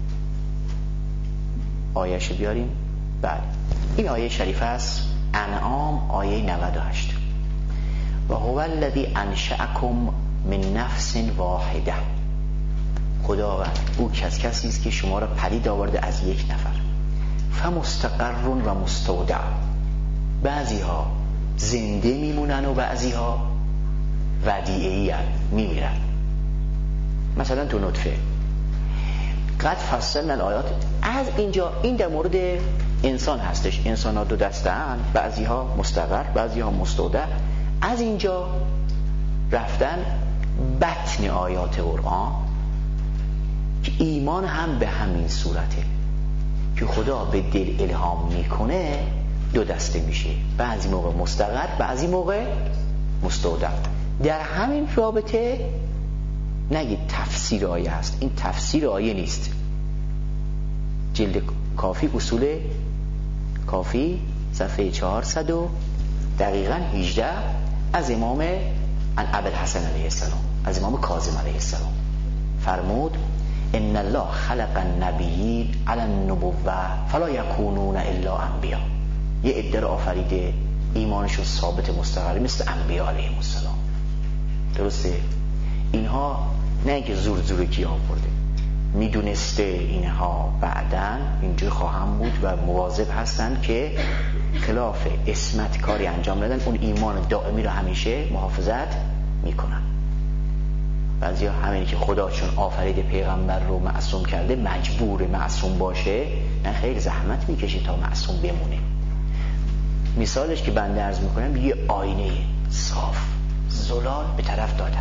آیه‌شو بیاریم. بله این آیه شریفه است، انعام آیه نود و هشت. و هو الذی انشأکم من نفس واحده. خداوند او کس کسی است که شما را پدید آورده از یک نفر. فمستقر و مستودع. بعضی ها زنده میمونن و بعضی ها ودیعی میمیرن. مثلا تو نطفه قد فصلنا الآیات، از اینجا این در مورد انسان هستش، انسان ها دو دسته اند، بعضی ها مستقر بعضی ها مستودع. از اینجا رفتن بطن آیات قرآن که ایمان هم به همین صورته که خدا به دل الهام میکنه دو دسته میشه، بعضی موقع مستقر بعضی موقع مستودع. در همین رابطه نگید تفسیر آیه هست، این تفسیر آیه نیست. جلد کافی اصول کافی صفحه چهارصد و دقیقاً هجده از امام ابوالحسن علیه السلام، از امام کاظم علیه السلام فرمود ان الله خلق النبیین علی النبوة فلا یکونون الا انبیا. یه عده رو آفریده ایمانشون ثابت مستقر مثل انبیا علیهم السلام. درسته؟ اینها نه اینکه زور زورکی آورده، میدونسته اینها بعداً اینجور خواهم بود و مواظب هستن که خلاف عصمت کاری انجام ندن، اون ایمان دائمی رو همیشه محافظت میکنن. بعضیا همینی که خدا چون آفرید پیغمبر رو معصوم کرده مجبور معصوم باشه، نه خیلی زحمت میکشه تا معصوم بمونه. مثالش که بنده عرض میکنم یه آینه صاف زلال به طرف دادم،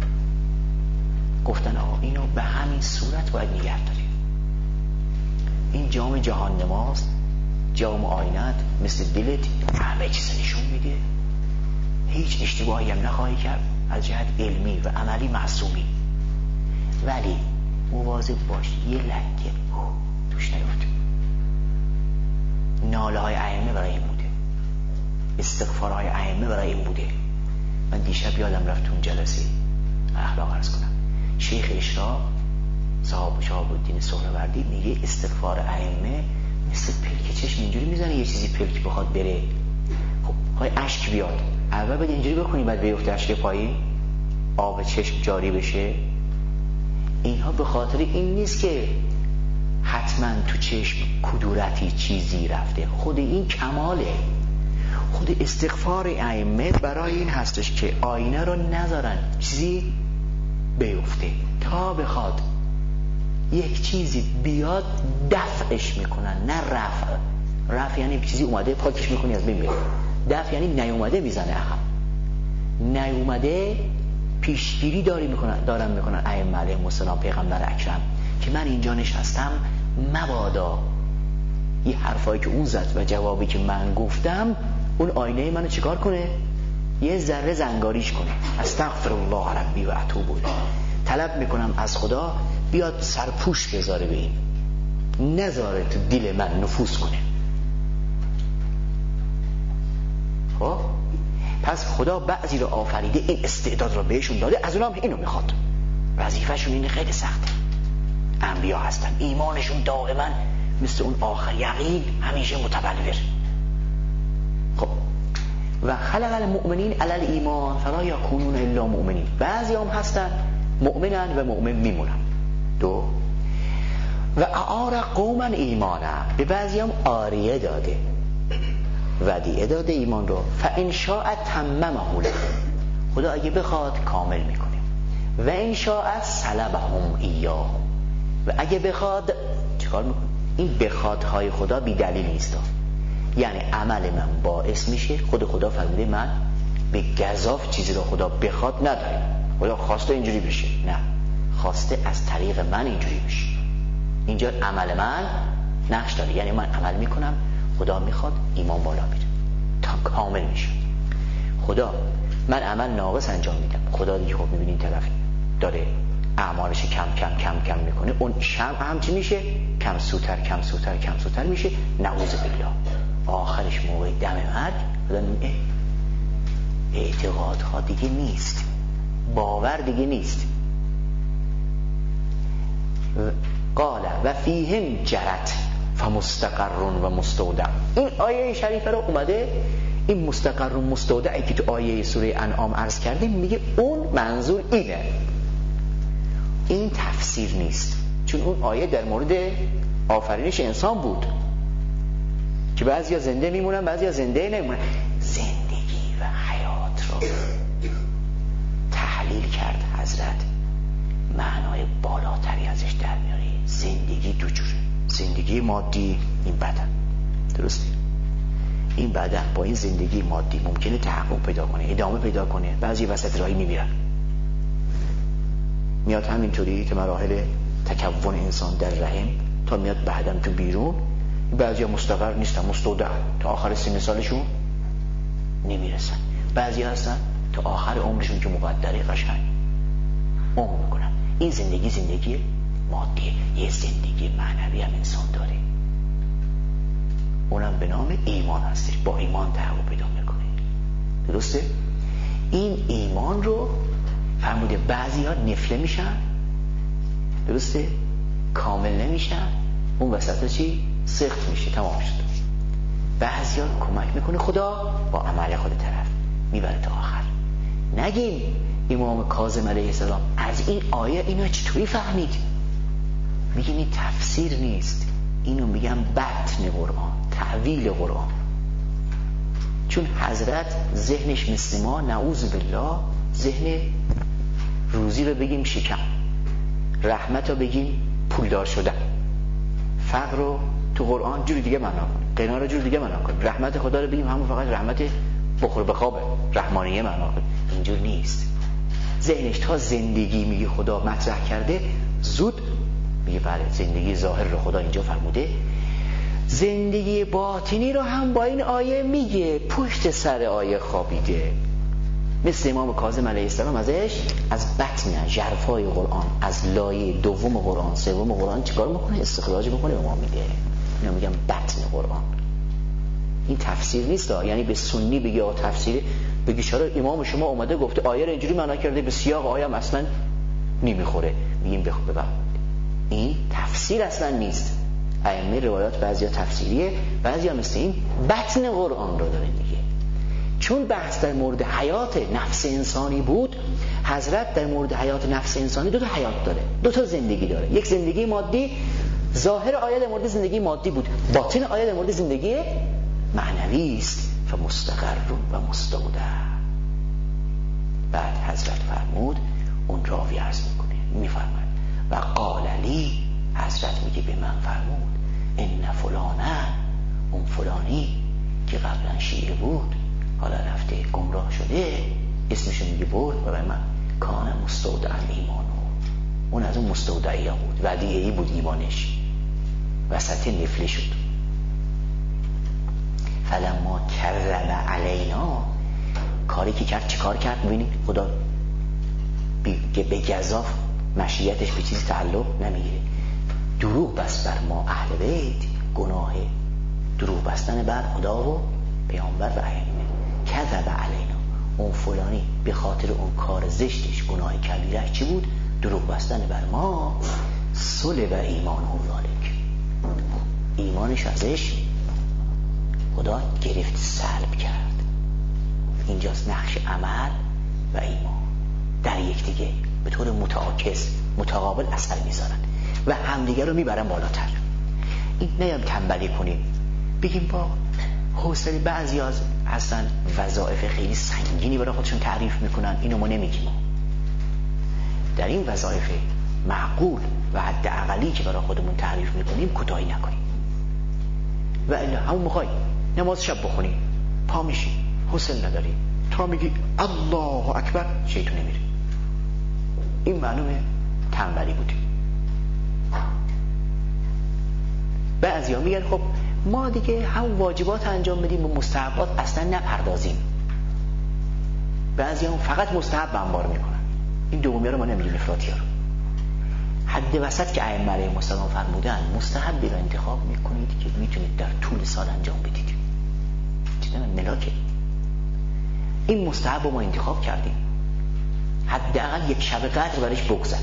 گفتن آقا اینو به همین صورت باید نگه داریم. این جام جهان نماست، جام آینت مثل دلت، همه چیز نشون میده، هیچ اشتباهی هم نخواهی کرد، از جهت علمی و عملی معصومی. ولی مواظب باش یه لکه توش نیفته. ناله های ائمه برای این بوده، استغفارهای ائمه برای این بوده. من دیشب یادم رفت اون جلسه اخلاق عرض کنم، شیخ اشراق صاحب شهاب الدین سهروردی میگه استغفار ائمه مثل پلک چشم اینجوری میزنه، یه چیزی پلک بخواد بره، خب های اشک بیاد، اول باید اینجوری بکنی بعد بیفته اشک پایین، آب چشم جاری بشه. اینها به خاطر این نیست که حتما تو چشم کدورتی چیزی رفته، خود این کماله. خود استغفار ائمه برای این هستش که آینه رو نذارن چیزی بیفته، تا بخواد یک چیزی بیاد دفعش میکنن، نه رفع. رفع یعنی چیزی اومده پاکش میکنی از بین میره، دفع یعنی نیومده میزنه عقب. نیومده پیشگیری داری میکنن دارن میکنن ائمه علیهم السلام، پیغمبر اکرم، که من اینجا نشستم مبادا یه حرفایی که اون زد و جوابی که من گفتم اون آینه منو چیکار کنه؟ یه ذره زنگاریش کنه. استغفر الله ربی و اتوب الیه. طلب میکنم از خدا بیاد سرپوش بذاره به این، نذاره تو دل من نفوذ کنه. خب پس خدا بعضی رو آفریده، این استعداد رو بهشون داده، از اونها هم اینو میخواد. وظیفه‌شون اینه، خیلی سخته. انبیا هستن ایمانشون دائما مثل اون آخر یقین همیشه متبلور. خب و خلق المؤمنین علی الایمان فلا یکونون الا مؤمنین. بعضی هم هستن مؤمنن و مؤمن میمونن. دو و اعار قوما ایمانه، به بعضی هم آریه داده، ودیعه داده ایمان رو. فان شاء تممه له، خدا اگه بخواد کامل میکنه. و ان شاء سلبهم ایاه، و اگه بخواد چیکار میکنه؟ این بخوادهای خدا بی دلیل نیست، یعنی عمل من باعث میشه، خود خدا فرموده من به گزاف چیزی رو خدا بخواد نداره، خدا خواسته اینجوری بشه، نه، خواسته از طریق من اینجوری بشه. اینجا عمل من نقش داره، یعنی من عمل میکنم، خدا میخواد، ایمان بالا میره تا کامل میشه. خدا من عمل ناقص انجام میدم، خدا دیگه خب میبینین طرف داره اعمالش کم کم کم کم میکنه، اون شمع هم چی میشه؟ کم سوتر کم سوتر کم سوتر میشه، نعوذ بالله. آخرش موقع دم مرگ اعتقادها دیگه نیست، باور دیگه نیست. قال و فیهم جرت فمستقر و مستودع. این آیه شریفه رو اومده این مستقر و مستودعی که تو آیه سوره انعام عرض کردیم میگه اون منظور اینه، این تفسیر نیست. چون اون آیه در مورد آفرینش انسان بود که بعضیا زنده میمونن بعضیا زنده نمیمونن. زندگی و حیات رو تحلیل کرد حضرت، معنای بالاتری ازش در میاره. زندگی دو جوره، زندگی مادی این بدن، درسته؟ این بدن با این زندگی مادی ممکنه تحقق پیدا کنه، ادامه پیدا کنه، بعضی وسط راهی میمیرن. میاد همینطوری که مراحل تکون انسان در رحم تا میاد بعداً تو بیرون، بعضی مستقر نیستن، مستودع، تا آخر سن سالشون نمیرسن. بعضی هستن تا آخر عمرشون که مقدره قشنگ عمر میکنن. این زندگی زندگی مادیه. یه زندگی معنوی هم انسان داره، اونم به نام ایمان هستش، با ایمان تحقق پیدا میکنه، درسته؟ این ایمان رو فرموده بعضی ها نفله میشن، درسته؟ کامل نمیشن، اون وسط ها چی؟ سخت میشه، تمام شد. بعضی ها کمک میکنه خدا با عمل خود طرف میبره تا آخر. نگیم امام کاظم علیه السلام از این آیه اینو چطوری فهمید؟ میگیم این تفسیر نیست، اینو میگم بطن قرآن، تعویل قرآن. چون حضرت ذهنش مثل ما، نعوذ بالله، ذهن روزی رو بگیم شکم، رحمت رو بگیم پولدار شدن، فقر رو تو قرآن جور دیگه معنا کنیم، غنا رو جور دیگه معنا کنیم، رحمت خدا رو بگیم همون فقط رحمت بخور بخوابه، رحمانیه معنا کنیم. اینجور نیست. ذهنش تا زندگی میگه خدا مطرح کرده، زود میگه بله زندگی ظاهر رو خدا اینجا فرموده، زندگی باطنی رو هم با این آیه میگه، پشت سر آیه خوابیده. مثل امام کاظم علیه السلام ازش از بطن ژرفای قرآن، از لایه دوم قرآن سوم قرآن چیکار میکنه؟ استخراج میکنه به ما میده. اینا میگم بطن قرآن. این تفسیر نیست ها. یعنی به سنی بگی آ تفسیره، بگی چرا امام شما اومده گفته آیه رو اینجوری معنا کرده، به سیاق آیه هم اصلا نمیخوره. میگیم بخ ببر این تفسیر اصلا نیست. ائمه روایات بعضیا تفسیریه، بعضیا مثل این بطن قرآن رو داره میگه. چون بحث در مورد حیات نفس انسانی بود، حضرت در مورد حیات نفس انسانی دو تا حیات داره، دو تا زندگی داره. یک زندگی مادی، ظاهر آیه در مورد زندگی مادی بود، باطن آیه در مورد زندگی معنوی است. فمستقر و مستودع. بعد حضرت فرمود، اون راوی عرض میکنه میفرماید و قال لی، حضرت میگه به من فرمود، ان فلانه، اون فلانی که قبلا شیعه بود حالا رفته گمراه شده، اسمشو میگه برد و من کان مستودع ایمانو، اون از اون مستودعی ها بود، ودیعی بود ایمانش، وسط نفله شد. فلما کرب علینا، کاری که کرد چی کار کرد؟ ببینید خدا که به گزاف مشیتش به چیزی تعلق نمیگیره. دروغ بست بر ما اهل بیت، گناه دروغ بستن بر خدا و پیامبر و ائمه. کذب علینا، اون فلانی به خاطر اون کار زشتش، گناه کبیرش چی بود؟ دروغ بستن بر ما. صلب ایمانه ذالک، ایمانش ازش خدا گرفت، سلب کرد. اینجاست نقش عمل و ایمان در یک دیگه به طور متعاکس متقابل اثر میذارن و همدیگه رو میبرن بالاتر. این نیام تنبلی کنیم بگیم با حوصله، بعضی از هستن وظایف خیلی سنگینی برای خودشون تعریف میکنن، اینو ما نمیگیم. در این وظایف معقول و حداقلی که برای خودمون تعریف میکنیم کوتاهی نکنیم. و الا همون میخوای نماز شب بخونی، پا میشی حوصله نداری، تا میگی الله اکبر شیطون میره. این معلومه تنبلی بودی. بعضیا میگن خب ما دیگه هم واجبات انجام بدیم و مستحبات اصلا نپردازیم. بعضیا هم فقط مستحب انبار میکنن. این دومی رو ما نمیگیم، افراطی ها رو. حد وسط که ائمه علیهم السلام فرمودن مستحبی رو انتخاب میکنید که میتونید در طول سال انجام بدید. چیزا ملاکه. این مستحب رو ما انتخاب کردیم، حداقل یک شب قدر برایش بگذره،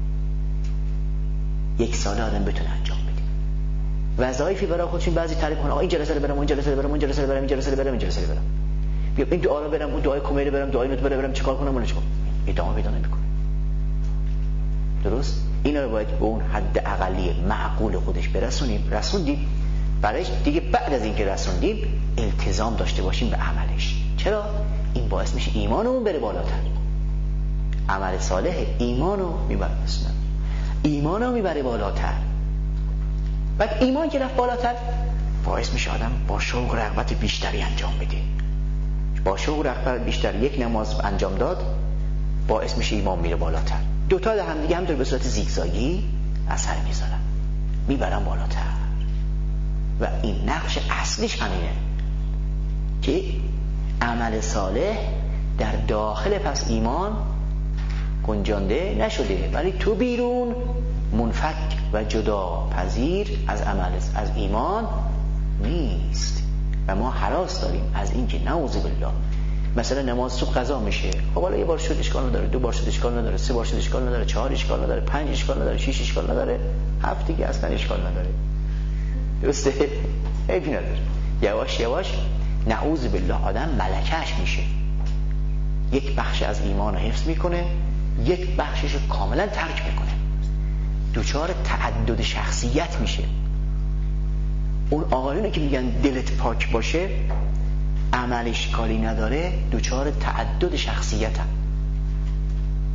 یک سال آدم بتونه انجام بده. وظایفی برای خودشون بعضی تعریف کنه، آقا این جلسه رو برم، اون جلسه رو برم، اون جلسه رو برم، این جلسه رو برم، این جلسه رو برم، بیا این دعا رو برم، اون دعای کمیل برم، دعای نوت برم، چیکار کنم اون چیکار ادامه پیدا نمیکنه. درست؟ اینا رو باید به اون حد اقلی معقول خودش برسونیم. رسوندیم برایش دیگه، بعد از اینکه رسوندیم التزام داشته باشیم به عملش. چرا؟ این باعث میشه ایمانمون بره بالاتر. عمل صالح ایمانو میبره، ایمانو میبره بالاتر. بعد ایمان که رفت بالاتر باعث میشه آدم با شوق رغبت بیشتری انجام بده. با شوق رغبت بیشتر یک نماز انجام داد باعث میشه ایمان میره بالاتر. دوتا در هم دیگه همطور به صورت زیگزاگی اثر میذارن، میبرن بالاتر. و این نقش اصلیش همینه که عمل صالح در داخل پس ایمان گنجانده نشده، ولی تو بیرون منفک و جدا پذیر از عمل از ایمان نیست. و ما هراس داریم از این که نعوذ بالله مثلا نماز صبح قضا میشه، خب حالا یه بار شد اشکال نداره، دو بار شد اشکال نداره، سه بار شد اشکال نداره، چهار اشکال نداره، پنج اشکال نداره، شش اشکال نداره، هفت دیگه اصلا اشکال نداره. درسته؟ عیبی نداره. یواش یواش نعوذ بالله آدم ملکه‌اش میشه، یک بخش از ایمان رو حفظ میکنه، یک بخشش رو کاملا ترک میکنه، دوچار تعدد شخصیت میشه. اون آقایونی که میگن دلت پاک باشه عملش کاری نداره، دوچار تعدد شخصیت هم.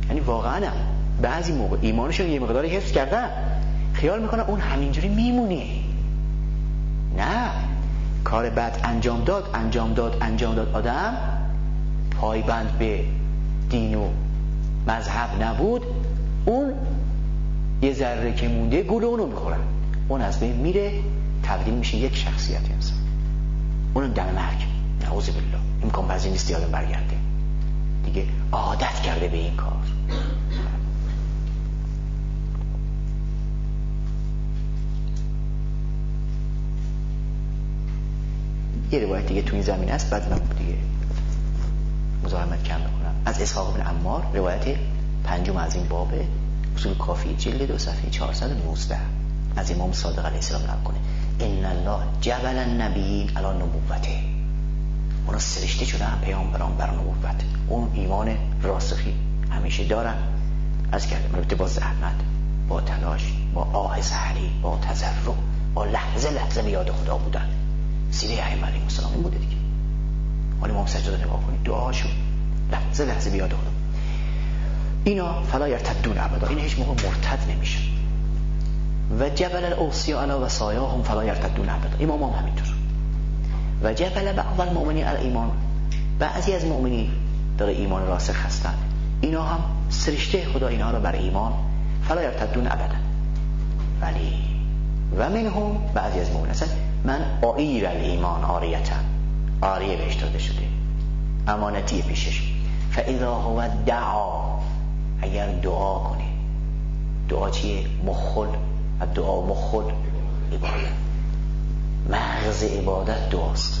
یعنی واقعا بعضی موقع ایمانشون یه مقداری حفظ کردن، خیال میکنن اون همینجوری میمونه. نه، کار بد انجام داد انجام داد انجام داد آدم پایبند به دین و مذهب نبود، اون یه ذره که مونده گول اونو میخورن، اون از بین میره، تبدیل میشه یک شخصیت انسان، اونم دم مرگ. نعوذ بالله، امکان پذیر نیست یادم برگرده دیگه، عادت کرده به این کار. یه روایت دیگه تو این زمین است، بعد من دیگه مزاحمت کم میکنم. از اسحاق بن عمار، روایت پنجم از این باب اصول کافی جلد دو صفحه چهارصد و نوزده از امام صادق علیه السلام نقل کنه: ان الله جبل النبیین علی نبوته. اونا سرشته شدن پیامبران بر نبوت، اون ایمان راسخی همیشه دارن. از کردم البته با زحمت، با تلاش، با آه سحری، با تضرع، با لحظه لحظه به یاد خدا بودن. سیره ائمه علیهم السلام این بوده دیگه. ولی ما سجاده نگاه کنید، دعاشون لحظه لحظه به یاد خدا. اینا فلا یرتدون ابدا، این هیچ موقع مرتد نمیشن. و جبل الاوصیا علی وصایاهم فلا یرتدون ابدا، امام هم همینطور. و جبل بعض المؤمنین علی ایمان، بعضی از مؤمنین در ایمان راسخ هستن، اینا هم سرشته خدا اینها رو بر ایمان فلا یرتدون ابدا. ولی و منهم، بعضی از مؤمنین هستن من آیر الایمان آریتا، آریه بهش داده شده، امانتی پیشش. فاذا هو دعا، اگر دعا کنه، دعا چیه؟ مخل، دعا مخل عبادت، مغز عبادت دعاست.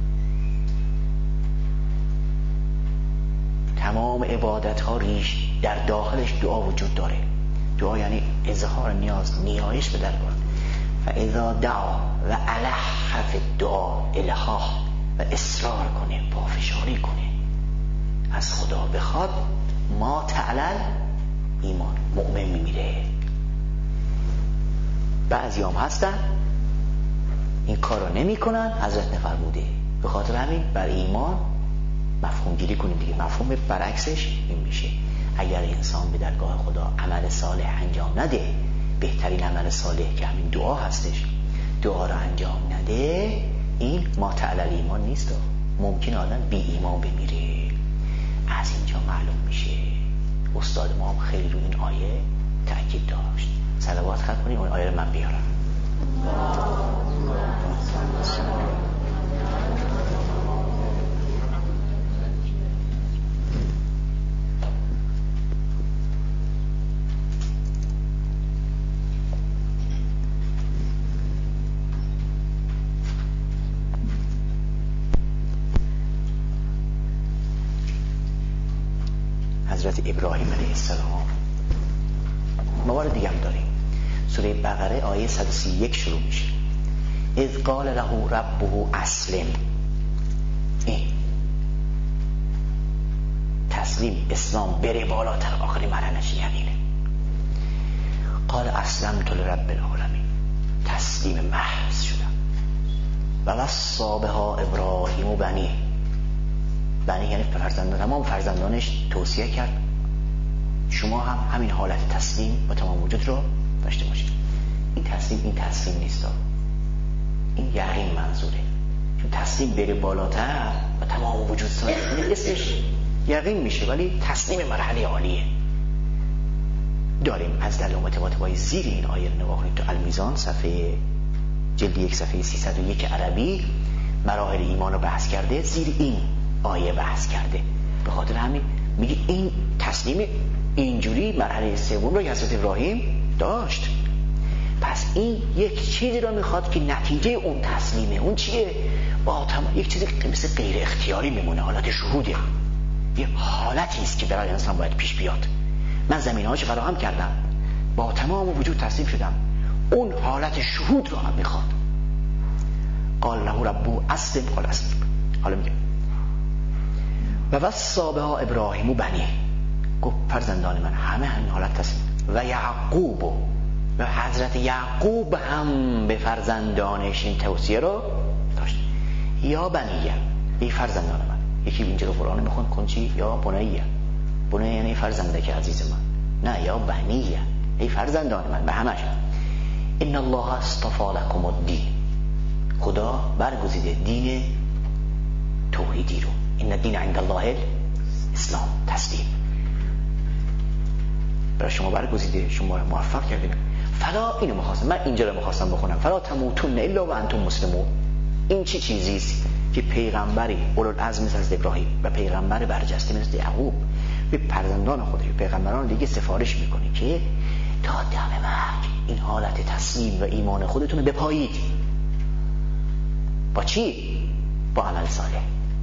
تمام عبادت ها ریش در داخلش دعا وجود داره. دعا یعنی اظهار نیاز، نیایش به درگاه. فاذا دعا و الح فی الدعا، الحاح و اصرار کنه، پافشاری کنه، از خدا بخواد، ما تعلل ایمان، مؤمن میمیره. بعضی هم هستن این کار رو نمی کنن، حضرت نفرموده. به خاطر همین بر ایمان مفهوم گیری کنیم دیگه. مفهوم برعکسش این میشه: اگر انسان به درگاه خدا عمل صالح انجام نده، بهترین عمل صالح که همین دعا هستش، دعا رو انجام نده، این ما تعلل ایمان نیست. ممکن آدم بی ایمان بمیره. از اینجا معلوم میشه استاد ما هم خیلی رو این آیه تأکید داشت. صلوات خط کنیم اون آیه رو من بیارم. حضرت ابراهیم علیه السلام. موارد دیگه هم داریم. سوره بقره آیه صد و سی و یک شروع میشه: اذ قال له ربه اسلم. این تسلیم، اسلام بره بالاتر، آخری مرحله‌اش یقینه. قال اسلمت لرب العالمین، تسلیم محض شدم. و وصی بها ابراهیم و بنی، بنی یعنی فرزندان، تمام فرزندانش توصیه کرد شما هم همین حالت تسلیم با تمام وجود رو داشته باشید. این تسلیم این تسلیم نیست، این یقین منظوره. چون تسلیم بره بالاتر و تمام وجود ساید، این اسمش یقین میشه، ولی تسلیم مرحله عالیه. داریم از دل متواتبای زیر این آیه نگاه کنید تو المیزان صفحه جلد یک صفحه سیصد و یک عربی مراحل ایمان رو بحث کرده، زیر این آیه بحث کرده. به خاطر همین میگه این تسلیم اینجوری مرحله سوم رو حضرت ابراهیم داشت. پس این یک چیزی رو میخواد که نتیجه اون تسلیمه. اون چیه؟ با تمام یک چیزی که مثل غیر اختیاری میمونه، حالت شهوده، یه حالتی است که برای انسان باید پیش بیاد. من زمینه‌هاش فراهم کردم، با تمام وجود تسلیم شدم، اون حالت شهود رو هم میخواد. قال له ربو اسلم، قال اسلم. حالا میگه و وصی بها ابراهیم و بنی، گفت فرزندان من همه همین حالت تسلیم. و یعقوب، و حضرت یعقوب هم به فرزندانش این توصیه رو داشت. یا بنیه، ای فرزندان من. یکی اینجا رو قرآن میخوند کنچی یا بنیه، بنی یعنی فرزنده که عزیز من، نه یا بنیه، ای فرزندان من، به همش. ان الله اصطفى لكم الدین، خدا برگزیده دین توحیدی رو. ان الدین عند الله اسلام، تسلیم برای شما برگزیده، شما موفق کرده. فلا، اینو می‌خواستم من اینجا رو می‌خواستم بخونم، فلا تموتن الا و انتم مسلمون. این چه چی چیزی است که پیغمبری اولوالعزم مثل از ابراهیم و پیغمبر برجسته مثل یعقوب به فرزندان خودش، پیغمبران دیگه سفارش میکنه که تا دم مرگ این حالت تسلیم و ایمان خودتون رو بپایید. با چی؟ با عمل صالح.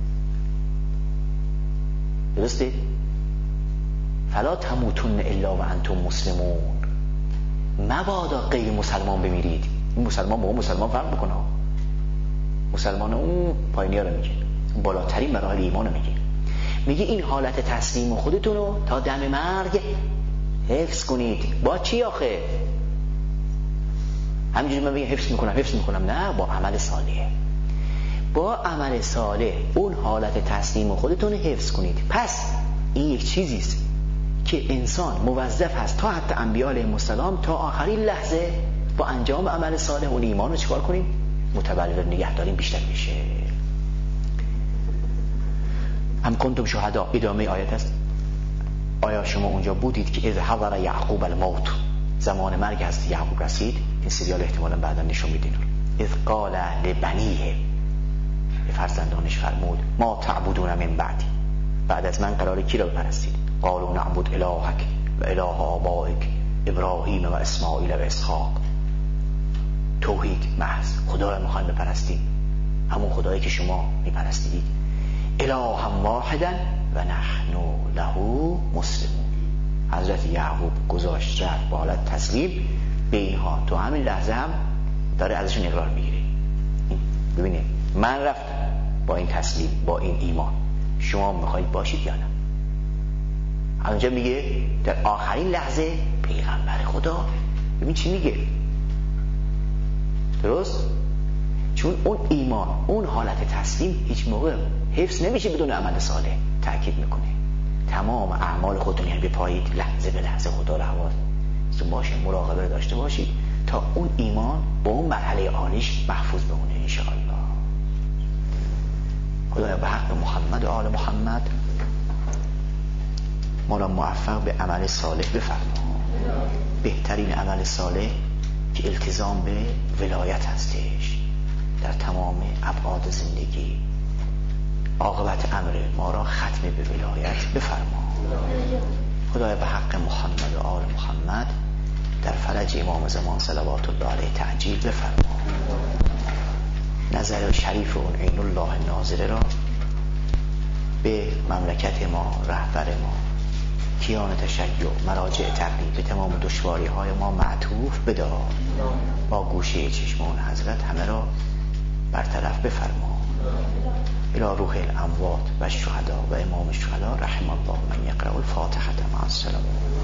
درسته؟ فلا تموتن الا و انتم مسلمون، مبادا غیر مسلمان بمیرید. این مسلمان با اون مسلمان فرق بکنه. مسلمان اون پایینی ها رو میگه، بالاترین مراحل ایمان رو میگه. میگه این حالت تسلیم خودتون رو تا دم مرگ حفظ کنید. با چی آخه؟ همینجوری من میگم حفظ میکنم حفظ میکنم نه، با عمل صالح. با عمل صالح اون حالت تسلیم خودتون رو حفظ کنید. پس این یک چیزی است که انسان موظف هست تا حتی انبیاء علیهم السلام تا آخرین لحظه با انجام عمل صالح اون ایمان رو چیکار کنیم؟ متبلور نگه داریم، بیشتر میشه. هم کنتم شهدا، ادامه آیت است. آیا شما اونجا بودید که اذ حضر یعقوب الموت، زمان مرگ از یعقوب رسید؟ این سریال احتمالاً بعدا نشون میدین. اذ قال لبنیه، به فرزندانش فرمود ما تعبدون من بعدی، بعد از من قراره کی را بپرستید؟ قالوا نعبد الهک و اله آبائک ابراهیم و اسماعیل و اسحاق. توحید محض، خدا را میخوایم بپرستیم، همون خدایی که شما میپرستید. الها واحدا و نحن له مسلمون. حضرت یعقوب گذاشت رفت با حالت تسلیم به اینها، تو همین لحظه هم داره ازشون اقرار میگیره. ببینید من رفتم با این تسلیم، با این ایمان، شما میخواید باشید یا نه؟ همونجا میگه در آخرین لحظه پیغمبر خدا، ببین چی میگه، درست؟ چون اون ایمان، اون حالت تسلیم هیچ موقع حفظ نمیشه بدون عمل صالح. تأکید میکنه تمام اعمال خودتون یعنی بپایید، لحظه به لحظه خدا رو حواستون باشه، مراقبه داشته باشید تا اون ایمان با اون مرحله عالیش محفوظ بمونه انشاءالله. خدایا به حق محمد و آل محمد ما را موفق به عمل صالح بفرما. بهترین عمل صالح که التزام به ولایت هستش در تمام ابعاد زندگی. عاقبت امر ما را ختم به ولایت بفرما. خدایا به حق محمد و آل محمد در فرج امام زمان صلوات الله علیه تعجیل بفرما. نظر شریف اون عین الله ناظره را به مملکت ما، رهبر ما، کیان تشیع، مراجع تقلید، به تمام دشواری های ما معطوف بدار. با گوشه چشمان حضرت همه را برطرف بفرما. الى روح الاموات و الشهدا و امام الشهدا رحم الله من یقرأ الفاتحه مع السلام.